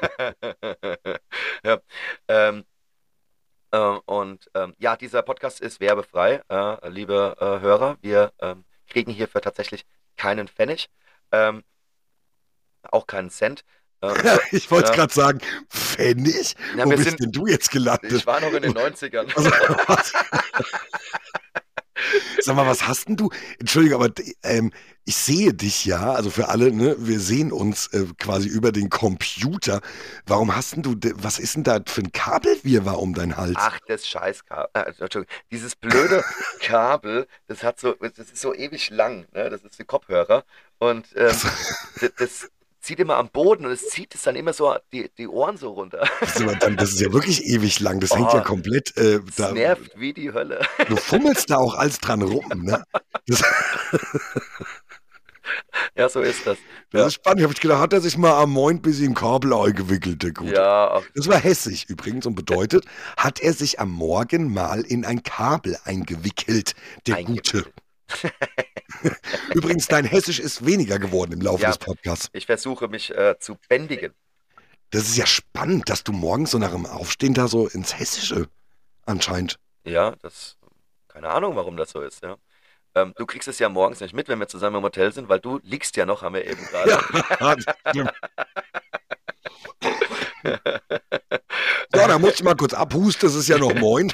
ja. Ähm, und ja, dieser Podcast ist werbefrei, liebe Hörer. Wir kriegen hierfür tatsächlich keinen Pfennig, ähm, auch keinen Cent. Ich wollte Ja, gerade sagen, Pfennig? na, Wo wir bist sind, denn du jetzt gelandet? ich war noch in den 90ern. Also, sag mal, was hast denn du? Entschuldige, aber ich sehe dich ja, also für alle, ne, wir sehen uns quasi über den Computer. Warum hast denn du, was ist denn da für ein Kabelwirrwarr um deinen Hals? Ach, das Scheißkabel. Entschuldigung. Dieses blöde Kabel, das ist so ewig lang, ne? Das ist die Kopfhörer. Und das zieht immer am Boden und es zieht es dann immer so die Ohren so runter. Das ist ja wirklich ewig lang, das hängt ja Oh, komplett es da. nervt wie die Hölle. Du fummelst da auch alles dran rum, ne? Das, Ja, so ist das. das Ja, ist spannend. Ich habe gedacht, hat er sich mal am Moin bis in Kabel eingewickelt, der Gute. ja, ach, Das war hessisch übrigens und bedeutet, hat er sich am Morgen mal in ein Kabel eingewickelt, der Gute. eingewickelt. Übrigens, dein Hessisch ist weniger geworden im Laufe Ja, des Podcasts. ich versuche mich zu bändigen. Das ist ja spannend, dass du morgens so nach dem Aufstehen da so ins Hessische anscheinend. Ja, keine Ahnung, warum das so ist, ja. Du kriegst es ja morgens nicht mit, wenn wir zusammen im Hotel sind, weil du liegst ja noch, haben wir eben gerade. Ja, das stimmt. Ja, da muss ich mal kurz abhusten, das ist ja noch Moin.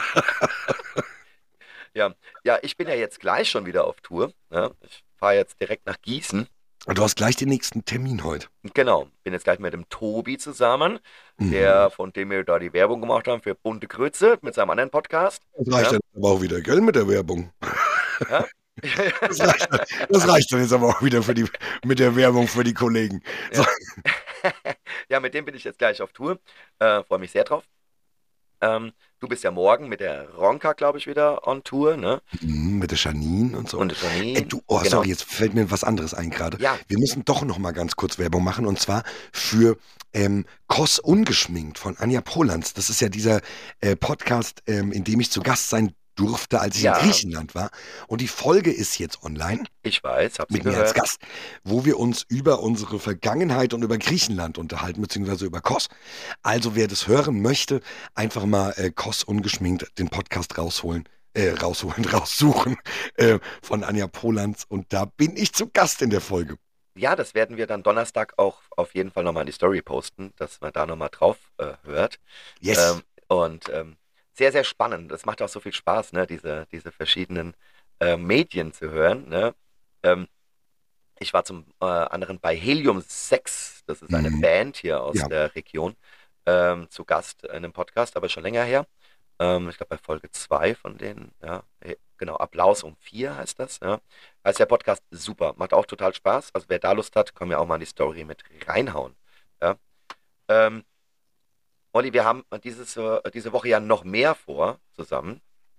Ja, ja, ich bin ja jetzt gleich schon wieder auf Tour. Ja. Ich fahre jetzt direkt nach Gießen. Du hast gleich den nächsten Termin heute. Genau, bin jetzt gleich mit dem Tobi zusammen, Mhm. von dem wir da die Werbung gemacht haben für Bunte Grütze mit seinem anderen Podcast. Das reicht Ja, dann aber auch wieder, gell, mit der Werbung. ja. Das reicht dann jetzt aber auch wieder mit der Werbung für die Kollegen. So. Ja. Ja, mit dem bin ich jetzt gleich auf Tour. Freue mich sehr drauf. Du bist ja morgen mit der Ronka, glaube ich, wieder on Tour, ne? Mit der Janine und so. Und Janine, Oh, genau. sorry, jetzt fällt mir was anderes ein gerade. Ja, Wir müssen doch noch mal ganz kurz Werbung machen und zwar für Kos Ungeschminkt von Anja Polans. Das ist ja dieser Podcast, in dem ich zu Gast sein durfte, als ich in ja, Griechenland war. Und die Folge ist jetzt online ich weiß, hab sie mit mir als gehört. Gast, wo wir uns über unsere Vergangenheit und über Griechenland unterhalten, beziehungsweise über Kos. Also wer das hören möchte, einfach mal Kos Ungeschminkt den Podcast raussuchen von Anja Polans. Und da bin ich zu Gast in der Folge. Ja, das werden wir dann Donnerstag auch auf jeden Fall nochmal in die Story posten, dass man da nochmal drauf hört. Yes. Und sehr, sehr spannend. Es macht auch so viel Spaß, ne, diese verschiedenen Medien zu hören. Ne? Ähm, Ich war zum anderen bei Helium 6, das ist eine Mhm. Band hier aus Ja, der Region, zu Gast in einem Podcast, aber schon länger her. Ich glaube bei Folge 2 von denen, ja, genau, Applaus um 4 heißt das, ja. Heißt der Podcast super, macht auch total Spaß. Also wer da Lust hat, kann mir auch mal in die Story mit reinhauen. Ja. Ähm, Olli, wir haben diese Woche ja noch mehr vor zusammen.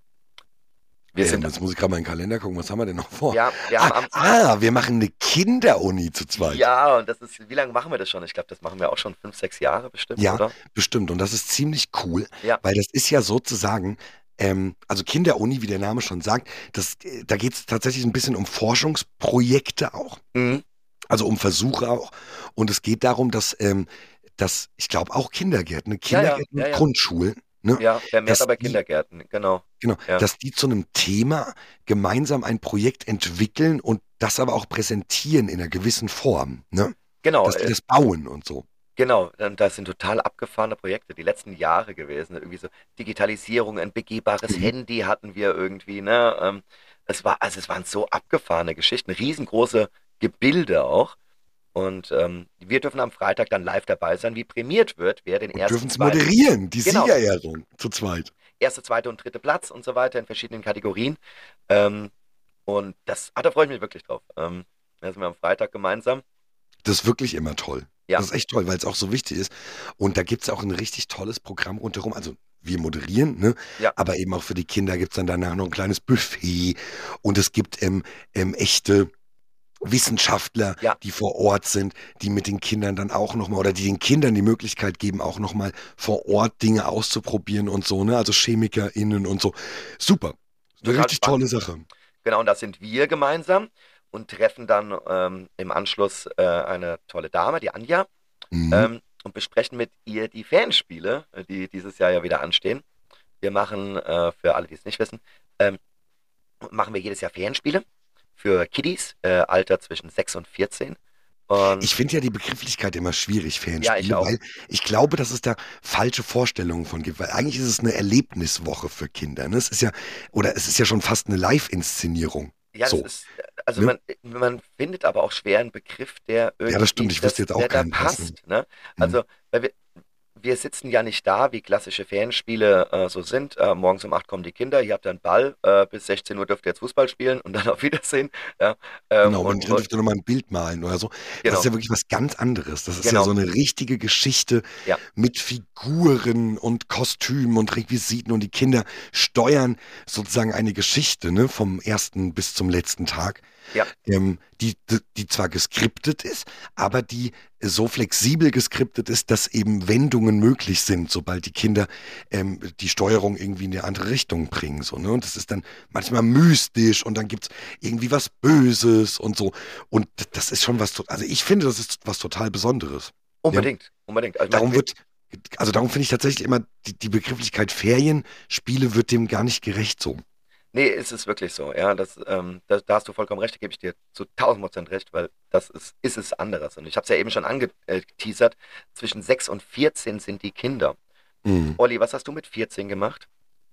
Wir sind, jetzt muss ich gerade mal in den Kalender gucken, was haben wir denn noch vor? wir haben am Wir machen eine Kinderuni zu zweit. Ja, und das ist, wie lange machen wir das schon? Ich glaube, das machen wir auch schon 5, 6 Jahre bestimmt, Ja, oder? bestimmt. Und das ist ziemlich cool, Ja. weil das ist ja sozusagen, also Kinderuni, wie der Name schon sagt, da geht es tatsächlich ein bisschen um Forschungsprojekte auch, Mhm. also um Versuche auch. Und es geht darum, dass ich glaube auch Ja, ja, Kindergärten ja, und ja. Grundschulen, ne, Ja, vermehrt dass aber die, Kindergärten, genau. genau, Ja. dass die zu einem Thema gemeinsam ein Projekt entwickeln und das aber auch präsentieren in einer gewissen Form, ne? Genau, Dass die das bauen und so. genau. Das sind total abgefahrene Projekte, die letzten Jahre gewesen. Irgendwie so Digitalisierung, ein begehbares Mhm. Handy hatten wir irgendwie, ne? Es waren so abgefahrene Geschichten, riesengroße Gebilde auch. Und wir dürfen am Freitag dann live dabei sein, wie prämiert wird, wer den Und ersten, dürfen es zweiten, moderieren, die genau, Siegerehrung zu zweit. erste, zweite und dritte Platz und so weiter in verschiedenen Kategorien. Ähm, und da freue ich mich wirklich drauf. Da sind wir am Freitag gemeinsam. Das ist wirklich immer toll. Ja, Das ist echt toll, weil es auch so wichtig ist. Und da gibt es auch ein richtig tolles Programm rundherum. Also wir moderieren, ne? ja, Aber eben auch für die Kinder gibt es dann danach noch ein kleines Buffet. Und es gibt echte Wissenschaftler, ja, die vor Ort sind, die mit den Kindern dann auch nochmal oder die den Kindern die Möglichkeit geben, auch nochmal vor Ort Dinge auszuprobieren und so, ne? Also ChemikerInnen und so. Super. Eine total richtig tolle spannend. Sache. Genau, und da sind wir gemeinsam und treffen dann im Anschluss eine tolle Dame, die Anja, Mhm. und besprechen mit ihr die Fanspiele, die dieses Jahr ja wieder anstehen. Wir machen, für alle, die es nicht wissen, ähm, machen wir jedes Jahr Fanspiele für Kiddies, Alter zwischen 6 und 14. Ich Und finde ja die Begrifflichkeit immer schwierig, ja, ich Fanspiele, auch. weil ich glaube, dass es da falsche Vorstellungen von gibt, weil eigentlich ist es eine Erlebniswoche für Kinder, ne? Es ist ja schon fast eine Live-Inszenierung. Ja, das So, ist, also ne? man findet aber auch schwer einen Begriff, der Ja, das stimmt, irgendwie ich wüsste jetzt auch der da keinen passenden. passt, ne? Mhm. Also, weil wir sitzen ja nicht da, wie klassische Ferienspiele so sind. Morgens um 8 kommen die Kinder, ihr habt einen Ball, bis 16 Uhr dürft ihr jetzt Fußball spielen und dann auf Wiedersehen. Ja, Genau, und drin dürfte noch mal ein Bild malen oder so. Das ist genau, ja wirklich was ganz anderes. Das ist ja so genau, eine richtige Geschichte ja, mit Figuren und Kostümen und Requisiten und die Kinder steuern sozusagen eine Geschichte, ne, vom ersten bis zum letzten Tag. ja, Die zwar geskriptet ist, aber die so flexibel geskriptet ist, dass eben Wendungen möglich sind, sobald die Kinder die Steuerung irgendwie in eine andere Richtung bringen. So, ne? Und das ist dann manchmal mystisch und dann gibt es irgendwie was Böses und so. Und das ist schon was, also ich finde, das ist was total Besonderes. Ja? unbedingt, unbedingt. Also, ich meine, Darum wird, also darum finde ich tatsächlich immer, die Begrifflichkeit Ferienspiele wird dem gar nicht gerecht so. nee, ist es wirklich so, ja, da hast du vollkommen recht, da gebe ich dir zu 1000% recht, weil ist es anderes. Und ich habe es ja eben schon angeteasert, zwischen 6 und 14 sind die Kinder. Mhm. Olli, was hast du mit 14 gemacht?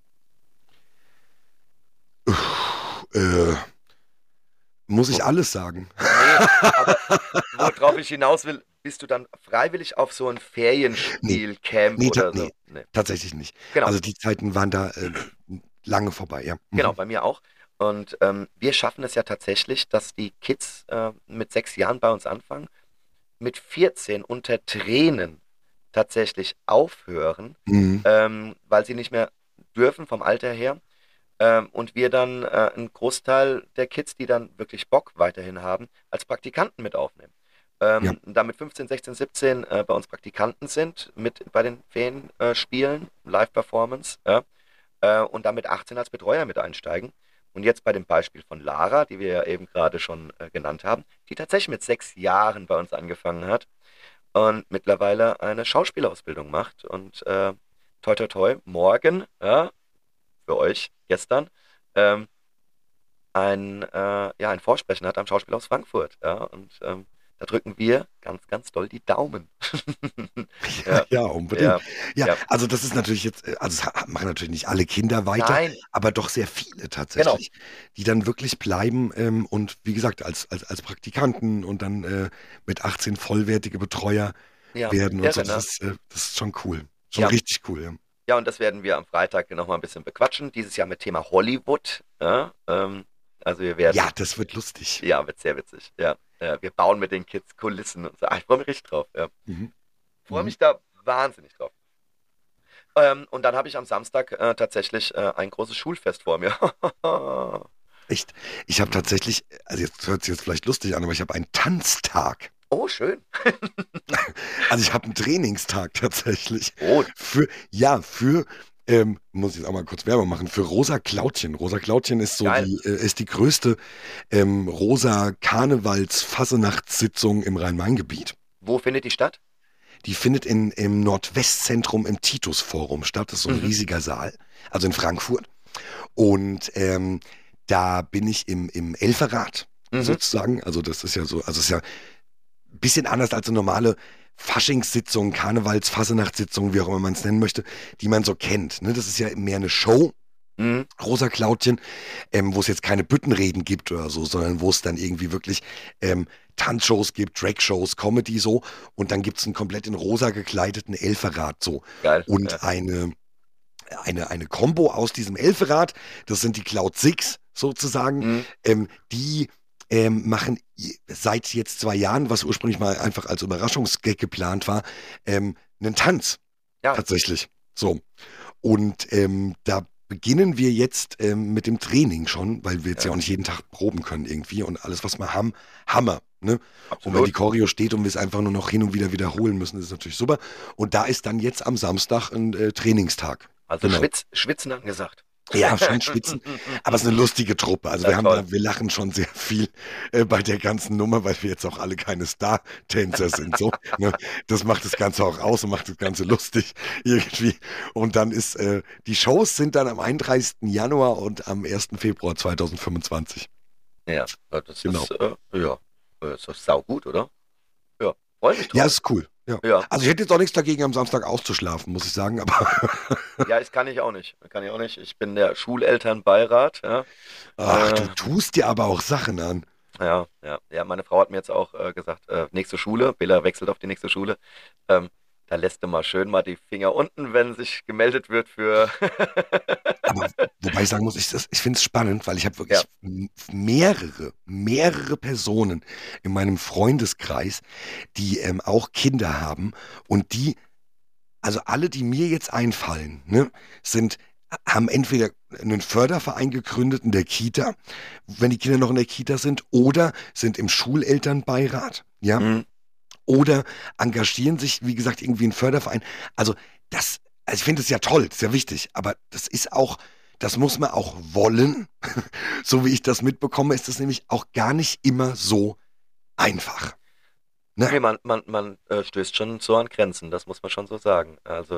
Äh, muss Wo, ich alles sagen? nee, aber worauf ich hinaus will, bist du dann freiwillig auf so ein Nee, Ferienspiel-Camp oder so? nee, Nee. tatsächlich nicht. Genau, Also die Zeiten waren da lange vorbei, ja. genau, Mhm. bei mir auch. Und wir schaffen es ja tatsächlich, dass die Kids mit 6 Jahren bei uns anfangen, mit 14 unter Tränen tatsächlich aufhören, Mhm. weil sie nicht mehr dürfen vom Alter her. Und wir dann einen Großteil der Kids, die dann wirklich Bock weiterhin haben, als Praktikanten mit aufnehmen. Ja, Da mit 15, 16, 17 bei uns Praktikanten sind, mit bei den Ferienspielen, Live-Performance, ja, und dann mit 18 als Betreuer mit einsteigen. Und jetzt bei dem Beispiel von Lara, die wir ja eben gerade schon genannt haben, die tatsächlich mit 6 Jahren bei uns angefangen hat und mittlerweile eine Schauspielausbildung macht. Und toi toi toi, morgen, ja, für euch, gestern, ein Vorsprechen hat am Schauspielhaus Frankfurt. Ja, und Da drücken wir ganz, ganz doll die Daumen. Ja, Ja, unbedingt. ja, Ja, ja. also das ist natürlich jetzt, also das machen natürlich nicht alle Kinder weiter, Nein, aber doch sehr viele genau. tatsächlich, die dann wirklich bleiben und wie gesagt, als Praktikanten und dann mit 18 vollwertige Betreuer Ja, werden und so. wäre, ne? Das ist schon cool. Schon Ja, richtig cool, ja. ja, und das werden wir am Freitag nochmal ein bisschen bequatschen. Dieses Jahr mit Thema Hollywood. Ja, also wir Ja, werden, das wird lustig. ja, wird sehr witzig. Ja, wir bauen mit den Kids Kulissen und so. Ich freue mich richtig drauf. Ja. Mhm. Freue Mhm. mich da wahnsinnig drauf. Und dann habe ich am Samstag tatsächlich ein großes Schulfest vor mir. Echt. Ich habe Mhm. tatsächlich, also jetzt hört sich jetzt vielleicht lustig an, aber ich habe einen Tanztag. Oh, schön. Also ich habe einen Trainingstag tatsächlich. Oh, Muss ich jetzt auch mal kurz Werbung machen, für Rosa Klautchen. Rosa Klautchen ist so geil. ist die größte rosa Karnevals-Fasenachtssitzung im Rhein-Main-Gebiet. Wo findet die statt? Die findet im Nordwestzentrum im Titusforum statt. Das ist so ein Mhm. riesiger Saal, also in Frankfurt. Und da bin ich im Elferrat Mhm. sozusagen. Also das ist ja so, also es ist ja ein bisschen anders als eine normale Faschingssitzung, Karnevals, Fasenachtssitzung, wie auch immer man es nennen möchte, die man so kennt. Ne? Das ist ja mehr eine Show, Mhm. Rosa Klautchen, wo es jetzt keine Büttenreden gibt oder so, sondern wo es dann irgendwie wirklich Tanzshows gibt, Drag-Shows, Comedy so. Und dann gibt es einen komplett in rosa gekleideten Elferrat so. Geil. Ja. Und eine Combo aus diesem Elferrad, das sind die Cloud Six sozusagen, Mhm. die machen seit jetzt 2 Jahren, was ursprünglich mal einfach als Überraschungsgag geplant war, einen Tanz Ja, tatsächlich. So. Und da beginnen wir jetzt mit dem Training schon, weil wir jetzt ja ja, auch nicht jeden Tag proben können irgendwie und alles, was wir haben, Hammer. Ne? Und wenn die absolut. Choreo steht und wir es einfach nur noch hin und wieder wiederholen müssen, ist es natürlich super. Und da ist dann jetzt am Samstag ein Trainingstag. Also Genau. Schwitzen angesagt. Ja, schon schwitzen, aber es ist eine lustige Truppe. Also Ja, toll. wir lachen schon sehr viel bei der ganzen Nummer, weil wir jetzt auch alle keine Star-Tänzer sind. So, ne? Das macht das Ganze auch aus und macht das Ganze lustig irgendwie. Und dann die Shows sind dann am 31. Januar und am 1. Februar 2025. Ja, das Genau. ist doch saugut, oder? Ja, freue mich Ja, drauf. ist cool. Ja. Ja, Also ich hätte jetzt auch nichts dagegen, am Samstag auszuschlafen, muss ich sagen, aber ja, ich kann ich auch nicht. Kann ich auch nicht. Ich bin der Schulelternbeirat. Ja, ach, du äh, tust dir aber auch Sachen an. ja. Meine Frau hat mir jetzt auch gesagt, nächste Schule, Bella wechselt auf die nächste Schule. Ähm, da lässt du mal schön mal die Finger unten, wenn sich gemeldet wird für. Aber wobei ich sagen muss, ich finde es spannend, weil ich habe Ja, wirklich mehrere Personen in meinem Freundeskreis, die auch Kinder haben und also alle, die mir jetzt einfallen, ne, haben entweder einen Förderverein gegründet in der Kita, wenn die Kinder noch in der Kita sind, oder sind im Schulelternbeirat, ja, mhm. oder engagieren sich, wie gesagt, irgendwie in Förderverein. Also also ich finde es ja toll, das ist ja wichtig, aber das muss man auch wollen. So wie ich das mitbekomme, ist das nämlich auch gar nicht immer so einfach. Ne? Nee, man stößt schon so an Grenzen, das muss man schon so sagen. Also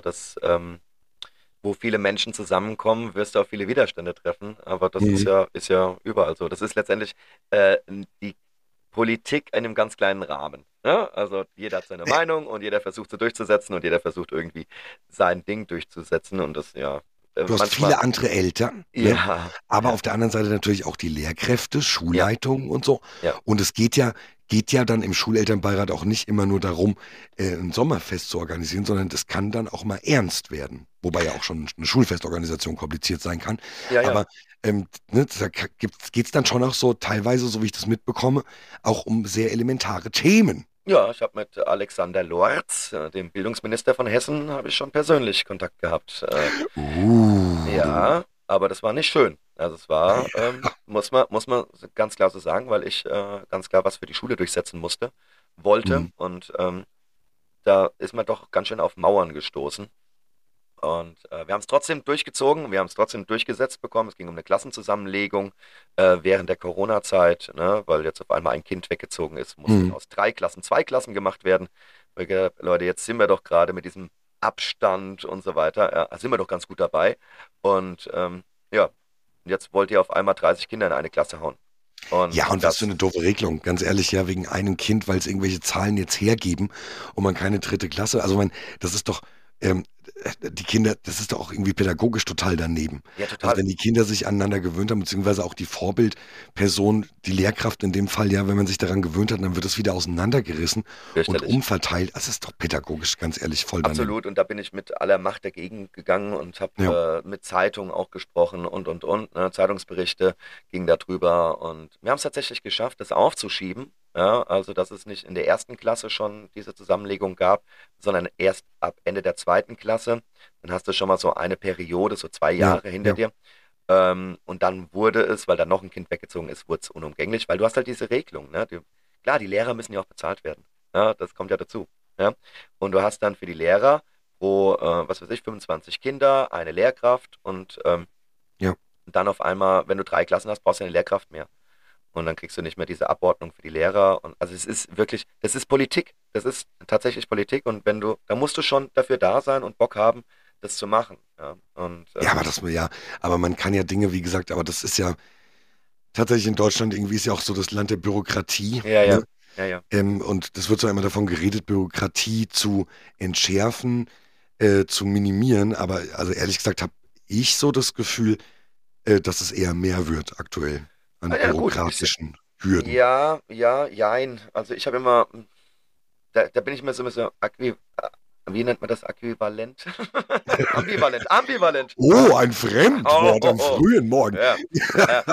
wo viele Menschen zusammenkommen, wirst du auch viele Widerstände treffen, aber das Mhm. ist ja überall so. Das ist letztendlich die Politik in einem ganz kleinen Rahmen. Ja? Also jeder hat seine Äh, Meinung und jeder versucht sie durchzusetzen und jeder versucht irgendwie sein Ding durchzusetzen und das, ja, Du hast manchmal, viele andere Eltern, ne? ja, Aber ja, auf der anderen Seite natürlich auch die Lehrkräfte, ja, Schulleitungen und so. ja, Und es geht ja dann im Schulelternbeirat auch nicht immer nur darum, ein Sommerfest zu organisieren, sondern das kann dann auch mal ernst werden. Wobei ja auch schon eine Schulfestorganisation kompliziert sein kann. ja, ja. Aber ne, da geht's dann schon auch so teilweise, so wie ich das mitbekomme, auch um sehr elementare Themen. Ja, ich habe mit Alexander Lorz, dem Bildungsminister von Hessen, habe ich schon persönlich Kontakt gehabt. Uh. Ja, aber das war nicht schön. Also es war, muss man ganz klar so sagen, weil ich ganz klar was für die Schule durchsetzen wollte Mhm. und da ist man doch ganz schön auf Mauern gestoßen. Und wir haben es trotzdem durchgezogen, wir haben es trotzdem durchgesetzt bekommen. Es ging um eine Klassenzusammenlegung während der Corona-Zeit, ne, weil jetzt auf einmal ein Kind weggezogen ist, mussten Mhm. aus 3 Klassen 2 Klassen gemacht werden. Weil, Leute, jetzt sind wir doch gerade mit diesem Abstand und so weiter, ja, sind wir doch ganz gut dabei. Und ja, jetzt wollt ihr auf einmal 30 Kinder in eine Klasse hauen. Ja, und was für eine doofe Regelung, ganz ehrlich, ja, wegen einem Kind, weil es irgendwelche Zahlen jetzt hergeben und man keine dritte Klasse, also man, das ist doch, ähm, die Kinder, das ist doch auch irgendwie pädagogisch total daneben. Ja, Also total. wenn die Kinder sich aneinander gewöhnt haben, beziehungsweise auch die Vorbildperson, die Lehrkraft in dem Fall, ja, wenn man sich daran gewöhnt hat, dann wird es wieder auseinandergerissen und Fürchterlich. umverteilt. Das ist doch pädagogisch, ganz ehrlich, voll daneben. Absolut, und da bin ich mit aller Macht dagegen gegangen und Ja, habe mit Zeitungen auch gesprochen und. Ne? Zeitungsberichte gingen da drüber und wir haben es tatsächlich geschafft, das aufzuschieben. Ja? Also, dass es nicht in der ersten Klasse schon diese Zusammenlegung gab, sondern erst ab Ende der zweiten Klasse. Dann hast du schon mal so eine Periode, so 2 Jahre hinter ja. dir. Und dann wurde es, weil dann noch ein Kind weggezogen ist, wurde es unumgänglich, weil du hast halt diese Regelung. Ne? Klar, die Lehrer müssen ja auch bezahlt werden. Ja? Das kommt ja dazu. Ja? Und du hast dann für die Lehrer pro, was weiß ich, 25 Kinder, eine Lehrkraft und Ja. dann auf einmal, wenn du 3 Klassen hast, brauchst du eine Lehrkraft mehr. Und dann kriegst du nicht mehr diese Abordnung für die Lehrer. Und also es ist wirklich, das ist Politik. Das ist tatsächlich Politik. Und wenn du, da musst du schon dafür da sein und Bock haben, das zu machen. Ja. Und Ja, aber das, ja, aber man kann ja Dinge, wie gesagt, aber das ist ja tatsächlich in Deutschland irgendwie ist ja auch so das Land der Bürokratie, ja, ne? ja, ja, ja. Und das wird zwar immer davon geredet, Bürokratie zu entschärfen, zu minimieren, aber also ehrlich gesagt habe ich so das Gefühl, dass es eher mehr wird aktuell Ah, an ja, gut. Ich, bürokratischen Hürden. ja, ja, jein. Also ich habe immer, da bin ich mir so ein bisschen, wie nennt man das? Äquivalent? Ambivalent, ambivalent. Oh, ein Oh, Fremdwort oh, am oh. frühen Morgen. Ja. Ja.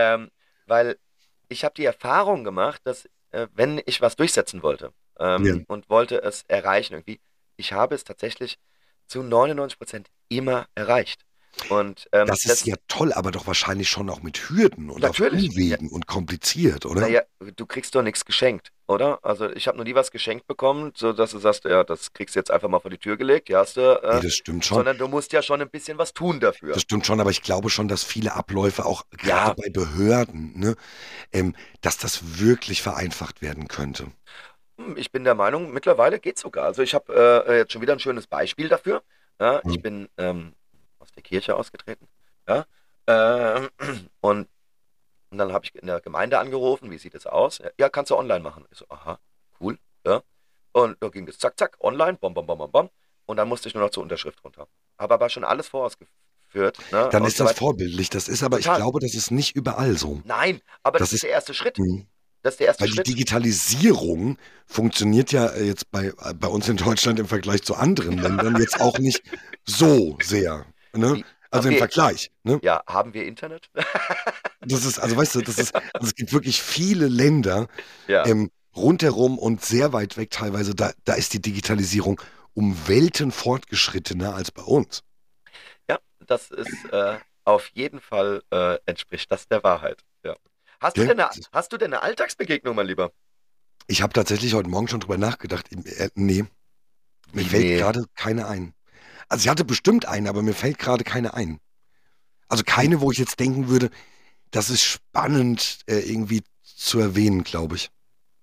Weil ich habe die Erfahrung gemacht, dass wenn ich was durchsetzen wollte Ja. und wollte es erreichen irgendwie, ich habe es tatsächlich zu 99% immer erreicht. Und Das ist das ja toll, aber doch wahrscheinlich schon auch mit Hürden und auf natürlich, ja, Umwegen und kompliziert, oder? naja, du kriegst doch nichts geschenkt, oder? Also ich habe noch nie was geschenkt bekommen, so dass du sagst, ja, das kriegst du jetzt einfach mal vor die Tür gelegt, ja, hast du, Nee, das stimmt schon. sondern du musst ja schon ein bisschen was tun dafür. Das stimmt schon, aber ich glaube schon, dass viele Abläufe auch gerade Ja, bei Behörden, ne, dass das wirklich vereinfacht werden könnte. ich bin der Meinung, mittlerweile geht's sogar. Also ich habe jetzt schon wieder ein schönes Beispiel dafür. Ja, ich Hm. bin aus der Kirche ausgetreten. Ja, ähm, und, und dann habe ich in der Gemeinde angerufen, wie sieht es aus? Ja, kannst du online machen. Ich so, aha, cool. Ja. Und da ging es zack, zack, online, bom, bom, bom, bom, bom. Und dann musste ich nur noch zur Unterschrift runter. Habe aber schon alles vorausgeführt, ne, Dann und ist so das weiter. vorbildlich. Das ist aber, ich Total. glaube, das ist nicht überall so. Nein, aber Das das ist ist, der erste Schritt. hm, Das ist der erste weil die Schritt. Digitalisierung funktioniert ja jetzt bei uns in Deutschland im Vergleich zu anderen Ländern jetzt auch nicht so sehr, ne? Wie, Also haben im wir, Vergleich, ne? ja, haben wir Internet? Das ist, also weißt du, also es gibt wirklich viele Länder Ja. rundherum und sehr weit weg teilweise, da ist die Digitalisierung um Welten fortgeschrittener als bei uns. Ja, das ist auf jeden Fall entspricht das der Wahrheit. Ja. Gell? Hast du denn eine Alltagsbegegnung, mein Lieber? Ich habe tatsächlich heute Morgen schon drüber nachgedacht. Nee, mir Wie, fällt nee. gerade keine ein. Also ich hatte bestimmt eine, aber mir fällt gerade keine ein. Also Wie, keine, wo ich jetzt denken würde, das ist spannend irgendwie zu erwähnen, glaube ich.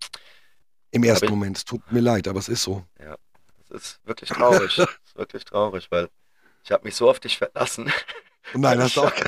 Im da hab ersten ich, Moment. Es tut mir leid, aber es ist so. ja, das ist wirklich traurig. Das ist wirklich traurig, weil ich habe mich so auf dich verlassen. Nein, hast du Ich, auch.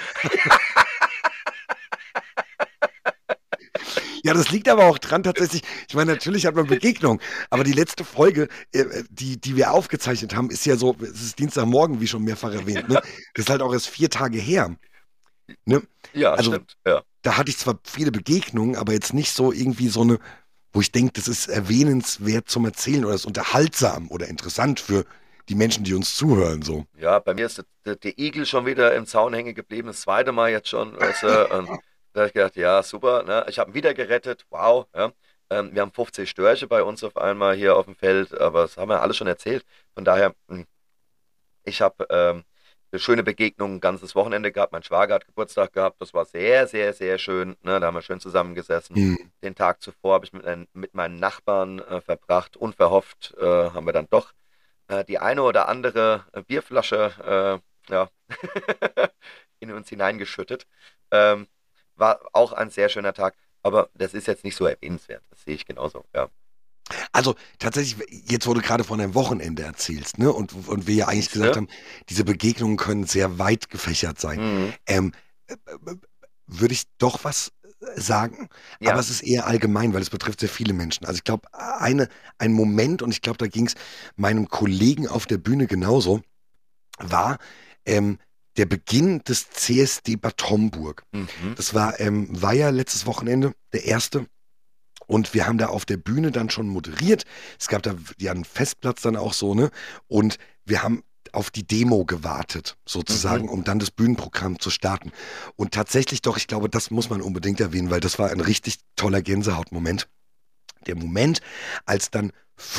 Ja, das liegt aber auch dran tatsächlich. Ich meine, natürlich hat man Begegnung, aber die letzte Folge, die wir aufgezeichnet haben, ist ja so, es ist Dienstagmorgen, wie schon mehrfach erwähnt, ne? Das ist halt auch erst 4 Tage her, ne? ja, Also stimmt. Ja. da hatte ich zwar viele Begegnungen, aber jetzt nicht so irgendwie so eine, wo ich denke, das ist erwähnenswert zum Erzählen oder ist unterhaltsam oder interessant für die Menschen, die uns zuhören, so. Ja, bei mir ist der Igel schon wieder im Zaun hängen geblieben, das zweite Mal jetzt schon. Weißt du, und da habe ich gedacht, ja, super, ne? Ich habe ihn wieder gerettet, wow. Ja. Wir haben 50 Störche bei uns auf einmal hier auf dem Feld, aber das haben wir alles schon erzählt. Von daher, ich habe eine schöne Begegnung ein ganzes Wochenende gehabt. Mein Schwager hat Geburtstag gehabt, das war sehr, sehr, sehr schön. Ne? Da haben wir schön zusammengesessen. Hm. Den Tag zuvor habe ich mit meinen Nachbarn verbracht. Unverhofft haben wir dann doch die eine oder andere Bierflasche ja, in uns hineingeschüttet. Ähm, war auch ein sehr schöner Tag, aber das ist jetzt nicht so erwähnenswert. Das sehe ich genauso. Ja. Also tatsächlich, jetzt wo du gerade von einem Wochenende erzählst, ne? Und wir ja eigentlich Siehst gesagt du? haben, diese Begegnungen können sehr weit gefächert sein. Mhm. Ähm, äh, äh, würde ich doch was sagen, aber Ja. es ist eher allgemein, weil es betrifft sehr viele Menschen. Also ich glaube, ein Moment, und ich glaube, da ging es meinem Kollegen auf der Bühne genauso, war ähm, der Beginn des CSD Bad Homburg. Mhm. Das war ja letztes Wochenende der erste. Und wir haben da auf der Bühne dann schon moderiert. Es gab da ja einen Festplatz dann auch so, ne? Und wir haben auf die Demo gewartet, Mhm. sozusagen, um dann das Bühnenprogramm zu starten. Und tatsächlich doch, ich glaube, das muss man unbedingt erwähnen, weil das war ein richtig toller Gänsehautmoment. Der Moment, als dann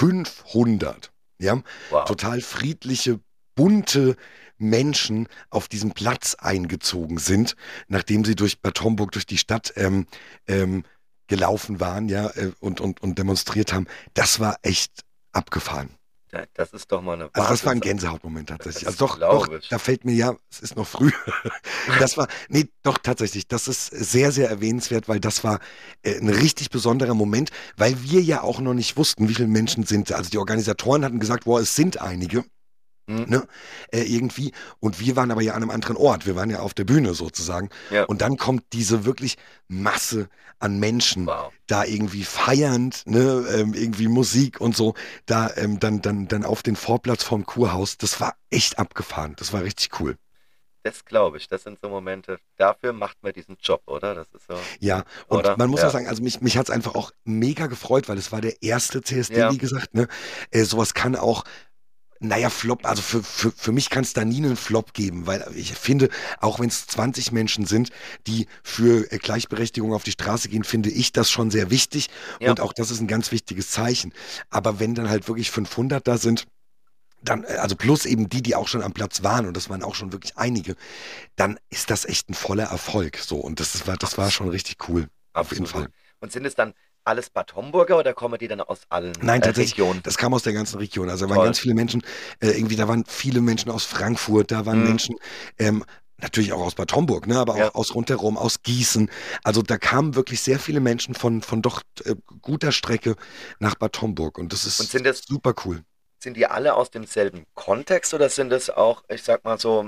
500, ja, Wow. total friedliche, bunte Menschen auf diesen Platz eingezogen sind, nachdem sie durch Bad Homburg, durch die Stadt ähm, gelaufen waren, ja, und demonstriert haben. Das war echt abgefahren. Das ist doch mal eine Also das war ein Wahnsinns. Gänsehautmoment tatsächlich. Also Das doch, glaube ich. da fällt mir ja, es ist noch früh. Das war, nee, doch tatsächlich, das ist sehr, sehr erwähnenswert, weil das war ein richtig besonderer Moment, weil wir ja auch noch nicht wussten, wie viele Menschen sind. Also die Organisatoren hatten gesagt, wow, es sind einige. Hm? Ne, irgendwie. Und wir waren aber ja an einem anderen Ort. Wir waren ja auf der Bühne sozusagen. Ja. Und dann kommt diese wirklich Masse an Menschen, Wow. da irgendwie feiernd, ne, irgendwie Musik und so, da dann auf den Vorplatz vom Kurhaus. Das war echt abgefahren. Das war richtig cool. Das glaube ich. Das sind so Momente. Dafür macht man diesen Job, oder? Das ist so, Ja, und oder? man muss auch Ja. sagen, also mich hat es einfach auch mega gefreut, weil es war der erste CSD, Ja. wie gesagt, ne? Sowas kann auch. Naja, Flop, also für mich kann es da nie einen Flop geben, weil ich finde, auch wenn es 20 Menschen sind, die für Gleichberechtigung auf die Straße gehen, finde ich das schon sehr wichtig Ja. und auch das ist ein ganz wichtiges Zeichen. Aber wenn dann halt wirklich 500 da sind, dann, also plus eben die, die auch schon am Platz waren und das waren auch schon wirklich einige, dann ist das echt ein voller Erfolg, so und das war schon Absolut. richtig cool, auf jeden Absolut. Fall. Und sind es dann alles Bad Homburger oder kommen die dann aus allen Nein, tatsächlich, Regionen? das kam aus der ganzen Region. Also da waren Toll. ganz viele Menschen, irgendwie, da waren viele Menschen aus Frankfurt, da waren Hm. Menschen, natürlich auch aus Bad Homburg, ne, aber Ja. auch aus rundherum, aus Gießen. Also da kamen wirklich sehr viele Menschen von doch guter Strecke nach Bad Homburg und das Und ist super cool. sind die alle aus demselben Kontext oder sind es auch, ich sag mal so,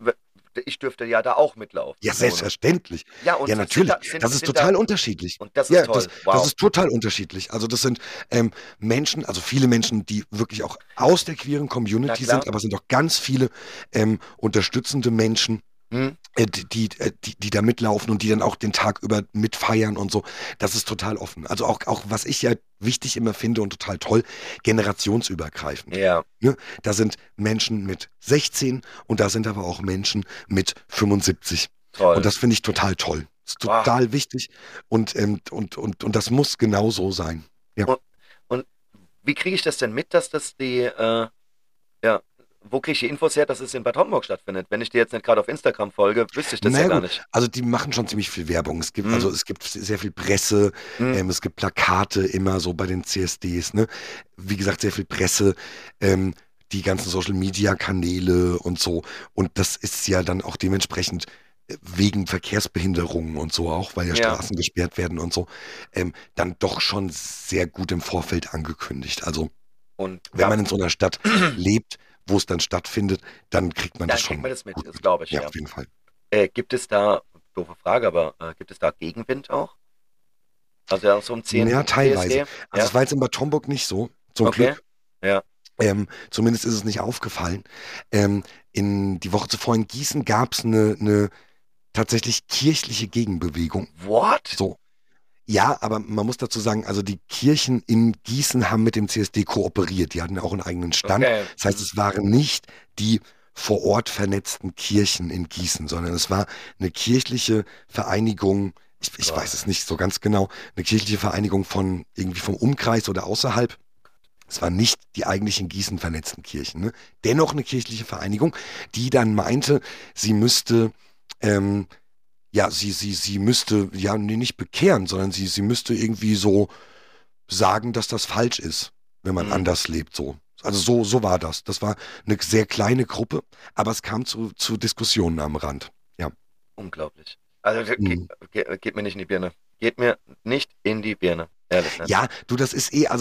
ich dürfte ja da auch mitlaufen, Ja, so, ne? selbstverständlich. Ja, Ja, und natürlich. Das ist sind da, total unterschiedlich. und das ist Ja, das, toll. das Wow. ist total unterschiedlich. Also das sind Menschen, also viele Menschen, die wirklich auch aus der queeren Na Community klar. sind, aber es sind auch ganz viele unterstützende Menschen, Hm? die da mitlaufen und die dann auch den Tag über mitfeiern und so. Das ist total offen. Also auch was ich ja wichtig immer finde und total toll, generationsübergreifend. Ja, Ne? Da sind Menschen mit 16 und da sind aber auch Menschen mit 75. Und toll. das finde ich total toll. Das ist Wow. total wichtig und das muss genau so sein. Ja. Und, und wie kriege ich das denn mit, dass das ja, wo kriege ich die Infos her, dass es in Bad Homburg stattfindet? Wenn ich dir jetzt nicht gerade auf Instagram folge, wüsste ich das ja Naja gar gut, nicht. also die machen schon ziemlich viel Werbung. Hm? Es gibt sehr viel Presse, Hm? es gibt Plakate immer so bei den CSDs, ne? Wie gesagt, sehr viel Presse, ähm, die ganzen Social Media Kanäle und so. Und das ist ja dann auch dementsprechend wegen Verkehrsbehinderungen und so auch, weil ja Ja, Straßen gesperrt werden und so, dann doch schon sehr gut im Vorfeld angekündigt. Also und wenn man in so einer Stadt lebt, wo es dann stattfindet, dann kriegt man das dann kriegt schon man das mit, gut das mit. glaube ich, Ja, ja. auf jeden Fall. Gibt es da, doofe Frage, aber gibt es da Gegenwind auch? Also ja, so ein Ja, teilweise. CSD? Also Ja, es war jetzt in Bad Homburg nicht so, zum okay. Glück. Ja. Zumindest ist es nicht aufgefallen. In die Woche zuvor in Gießen gab es eine tatsächlich kirchliche Gegenbewegung. What? So. Ja, aber man muss dazu sagen, also die Kirchen in Gießen haben mit dem CSD kooperiert. Die hatten ja auch einen eigenen Stand. Okay. Das heißt, es waren nicht die vor Ort vernetzten Kirchen in Gießen, sondern es war eine kirchliche Vereinigung, ich weiß es Gott. nicht so ganz genau, eine kirchliche Vereinigung von irgendwie vom Umkreis oder außerhalb. Es waren nicht die eigentlich in Gießen vernetzten Kirchen. Ne? Dennoch eine kirchliche Vereinigung, die dann meinte, sie müsste ähm, ja, sie müsste, ja, nee, nicht bekehren, sondern sie müsste irgendwie so sagen, dass das falsch ist, wenn man Hm. anders lebt, so. Also so war das. Das war eine sehr kleine Gruppe, aber es kam zu Diskussionen am Rand. Ja. Unglaublich. Also Mhm. geht mir nicht in die Birne. Geht mir nicht in die Birne. Ehrlich nicht. Ja, du, das ist also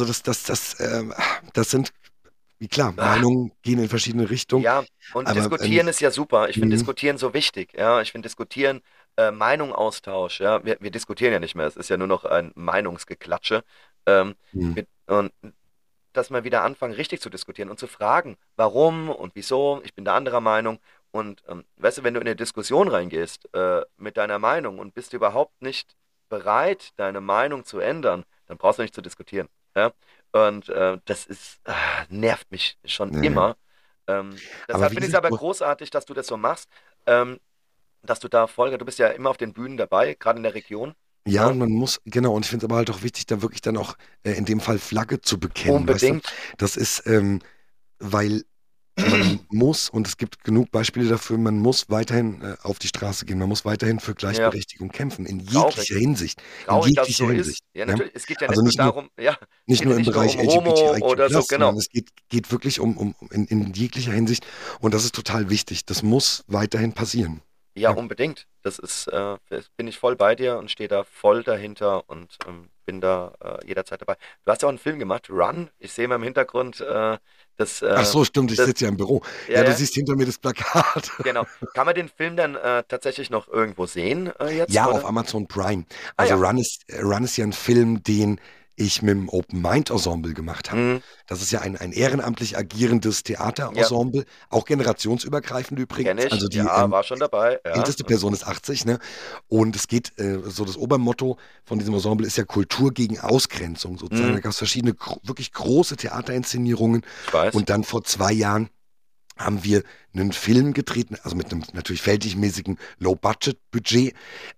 das sind, wie klar, Ah, Meinungen gehen in verschiedene Richtungen, ja, und aber diskutieren ist ja super. Ich finde mhm. Diskutieren so wichtig. Ja, ich finde Diskutieren Meinungsaustausch, ja, wir diskutieren ja nicht mehr, es ist ja nur noch ein Meinungsgeklatsche. Hm. Und dass wir wieder anfangen, richtig zu diskutieren und zu fragen, warum und wieso, ich bin da anderer Meinung. Und weißt du, wenn du in eine Diskussion reingehst mit deiner Meinung und bist überhaupt nicht bereit, deine Meinung zu ändern, dann brauchst du nicht zu diskutieren. Ja? Und das nervt mich schon Ja. immer. Aber Deshalb wie finde ich es gesagt, aber großartig, dass du das so machst, dass du da Folge, du bist ja immer auf den Bühnen dabei, gerade in der Region. ja, Ne? und man muss, genau, und ich finde es aber halt auch wichtig, da wirklich dann auch in dem Fall Flagge zu bekennen, weißt du? Unbedingt. Das ist, weil man muss, und es gibt genug Beispiele dafür, man muss weiterhin auf die Straße gehen, man muss weiterhin für Ja, Gleichberechtigung kämpfen, in traurig. jeglicher Hinsicht, in Traurig, dass es jeglicher so ist. Hinsicht. Ja, Ja? natürlich. Es geht ja Also nicht nur nicht nur, darum, ja, es nicht geht ja nur im nicht nur Bereich um Homo LGBTIQ+, oder so, sondern genau. es geht wirklich in jeglicher Hinsicht und das ist total wichtig. Das muss weiterhin passieren. Ja, Ja. unbedingt. Bin ich voll bei dir und stehe da voll dahinter und bin da jederzeit dabei. Du hast ja auch einen Film gemacht, Run. Ich sehe mal im Hintergrund das, Ach äh, so, stimmt, ich das, sitze ja im Büro. ja, Ja, du ja, siehst hinter mir das Plakat. genau. Kann man den Film dann tatsächlich noch irgendwo sehen jetzt, Ja, auf oder? Amazon Prime. Ah Also ja. Run ist ja ein Film, den ich mit dem Open Mind Ensemble gemacht habe. Mhm. Das ist ja ein ehrenamtlich agierendes Ja, Theaterensemble, auch generationsübergreifend kenne übrigens. ich. Also die Ja, war schon dabei. Ja. älteste Person ist 80, ne? Und es geht, so das Obermotto von diesem Ensemble ist ja Kultur gegen Ausgrenzung sozusagen. Da Mhm. gab es verschiedene wirklich große Theaterinszenierungen. Ich weiß. Und dann vor 2 Jahren haben wir einen Film gedreht, also mit einem natürlich verhältnismäßigen Low-Budget-Budget.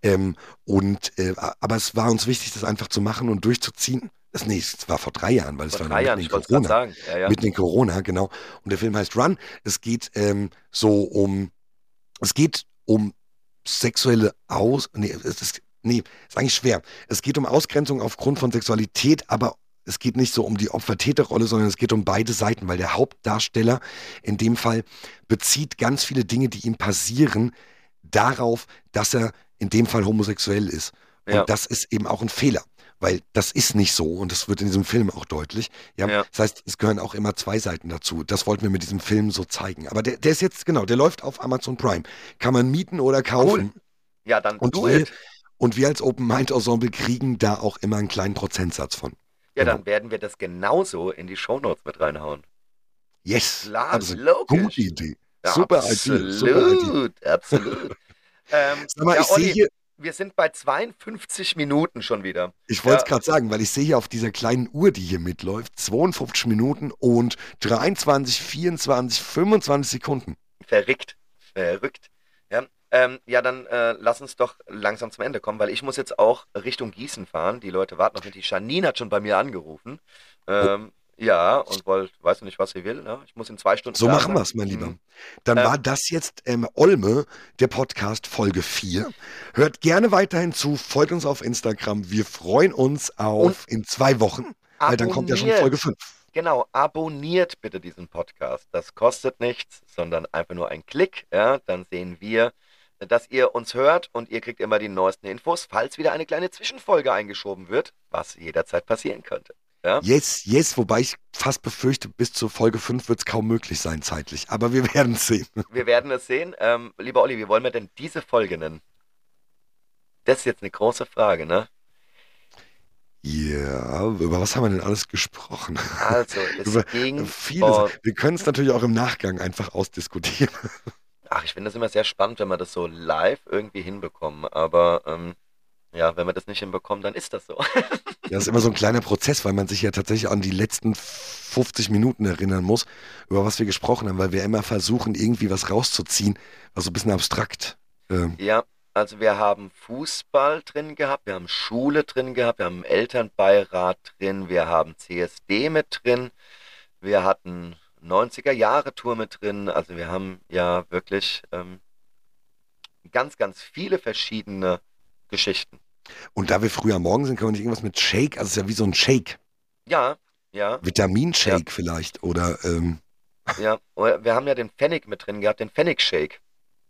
Aber es war uns wichtig, das einfach zu machen und durchzuziehen. Nee, es war vor 3 Jahren, weil es Vor war noch drei mitten Jahren, in ich wollte es gerade Corona. sagen. Ja, ja. Mitten in Corona, genau. Und der Film heißt Run. Es geht es geht um nee, ist eigentlich schwer. Es geht um Ausgrenzung aufgrund von Sexualität, aber es geht nicht so um die Opfer-Täter-Rolle, sondern es geht um beide Seiten, weil der Hauptdarsteller in dem Fall bezieht ganz viele Dinge, die ihm passieren, darauf, dass er in dem Fall homosexuell ist. Ja, Und das ist eben auch ein Fehler, weil das ist nicht so und das wird in diesem Film auch deutlich. Ja, ja. das heißt, es gehören auch immer zwei Seiten dazu. Das wollten wir mit diesem Film so zeigen. Aber der ist jetzt, genau, der läuft auf Amazon Prime. Kann man mieten oder Cool. kaufen. Ja, dann Und do wir, it. und wir als Open Mind Ensemble kriegen da auch immer einen kleinen Prozentsatz von. Ja, Genau. dann werden wir das genauso in die Shownotes mit reinhauen. Yes, Klar, also gute logisch. Idee. Ja, Super Idee, super Idee. absolut, absolut. Sag mal, Ja, ich sehe Olli, hier, wir sind bei 52 Minuten schon wieder. ich wollte es Ja, gerade sagen, weil ich sehe hier auf dieser kleinen Uhr, die hier mitläuft, 52 Minuten und 23, 24, 25 Sekunden. verrückt, verrückt. Ja, ja dann lass uns doch langsam zum Ende kommen, weil ich muss jetzt auch Richtung Gießen fahren. Die Leute warten auf mich. Die Janine hat schon bei mir angerufen. Oh, Ja, und weiß nicht, was sie will. Ne? Ich muss in 2 Stunden so da machen wir sein. es, mein Lieber. Mhm. Dann war Ähm, das jetzt Olme, der Podcast Folge 4. Hört gerne weiterhin zu, folgt uns auf Instagram. Wir freuen uns und auf in 2 Wochen, weil dann kommt ja schon Folge abonniert. 5. Genau, abonniert bitte diesen Podcast. Das kostet nichts, sondern einfach nur ein Klick. Ja, dann sehen wir, dass ihr uns hört und ihr kriegt immer die neuesten Infos, falls wieder eine kleine Zwischenfolge eingeschoben wird, was jederzeit passieren könnte. Ja, Yes, yes, wobei ich fast befürchte, bis zur Folge 5 wird es kaum möglich sein zeitlich. Aber wir werden es sehen. wir werden es sehen. Lieber Olli, wie wollen wir denn diese Folge nennen? Das ist jetzt eine große Frage, ne? Ja, über was haben wir denn alles gesprochen? Also, es Über ging vieles. um. Wir können es natürlich auch im Nachgang einfach ausdiskutieren. Ach, ich finde das immer sehr spannend, wenn wir das so live irgendwie hinbekommen. Aber ja, wenn wir das nicht hinbekommen, dann ist das so. Ja, das ist immer so ein kleiner Prozess, weil man sich ja tatsächlich an die letzten 50 Minuten erinnern muss, über was wir gesprochen haben, weil wir immer versuchen, irgendwie was rauszuziehen, was so ein bisschen abstrakt. Ja, also wir haben Fußball drin gehabt, wir haben Schule drin gehabt, wir haben Elternbeirat drin, wir haben CSD mit drin, wir hatten 90er-Jahre-Tour mit drin. Also wir haben ja wirklich ganz, ganz viele verschiedene Geschichten. Und da wir früh am Morgen sind, können wir nicht irgendwas mit Shake, also es ist ja wie so ein Shake, Ja, ja, ja, Vitaminshake vielleicht oder ja. Oder wir haben ja den Pfennig mit drin gehabt, den Pfennig-Shake.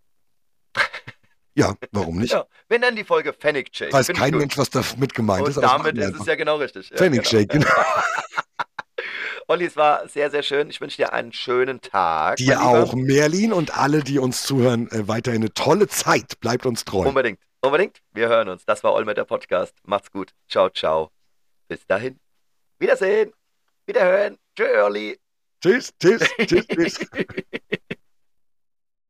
ja, warum nicht? Ja, wir nennen die Folge Pfennig-Shake. Weiß Finde ich kein gut. Mensch, was damit gemeint ist, Und aber das damit machen wir ist es einfach. ja genau richtig. Ja, Pfennig genau. Shake, genau. Olli, es war sehr, sehr schön. Ich wünsche dir einen schönen Tag, mein Dir Lieber. auch, Merlin und alle, die uns zuhören, weiterhin eine tolle Zeit. Bleibt uns treu. Unbedingt. Unbedingt. Wir hören uns. Das war Olmer der Podcast. Macht's gut. Ciao, ciao. Bis dahin. Wiedersehen. Wiederhören. Tschö, Olli. Tschüss, tschüss, tschüss, tschüss.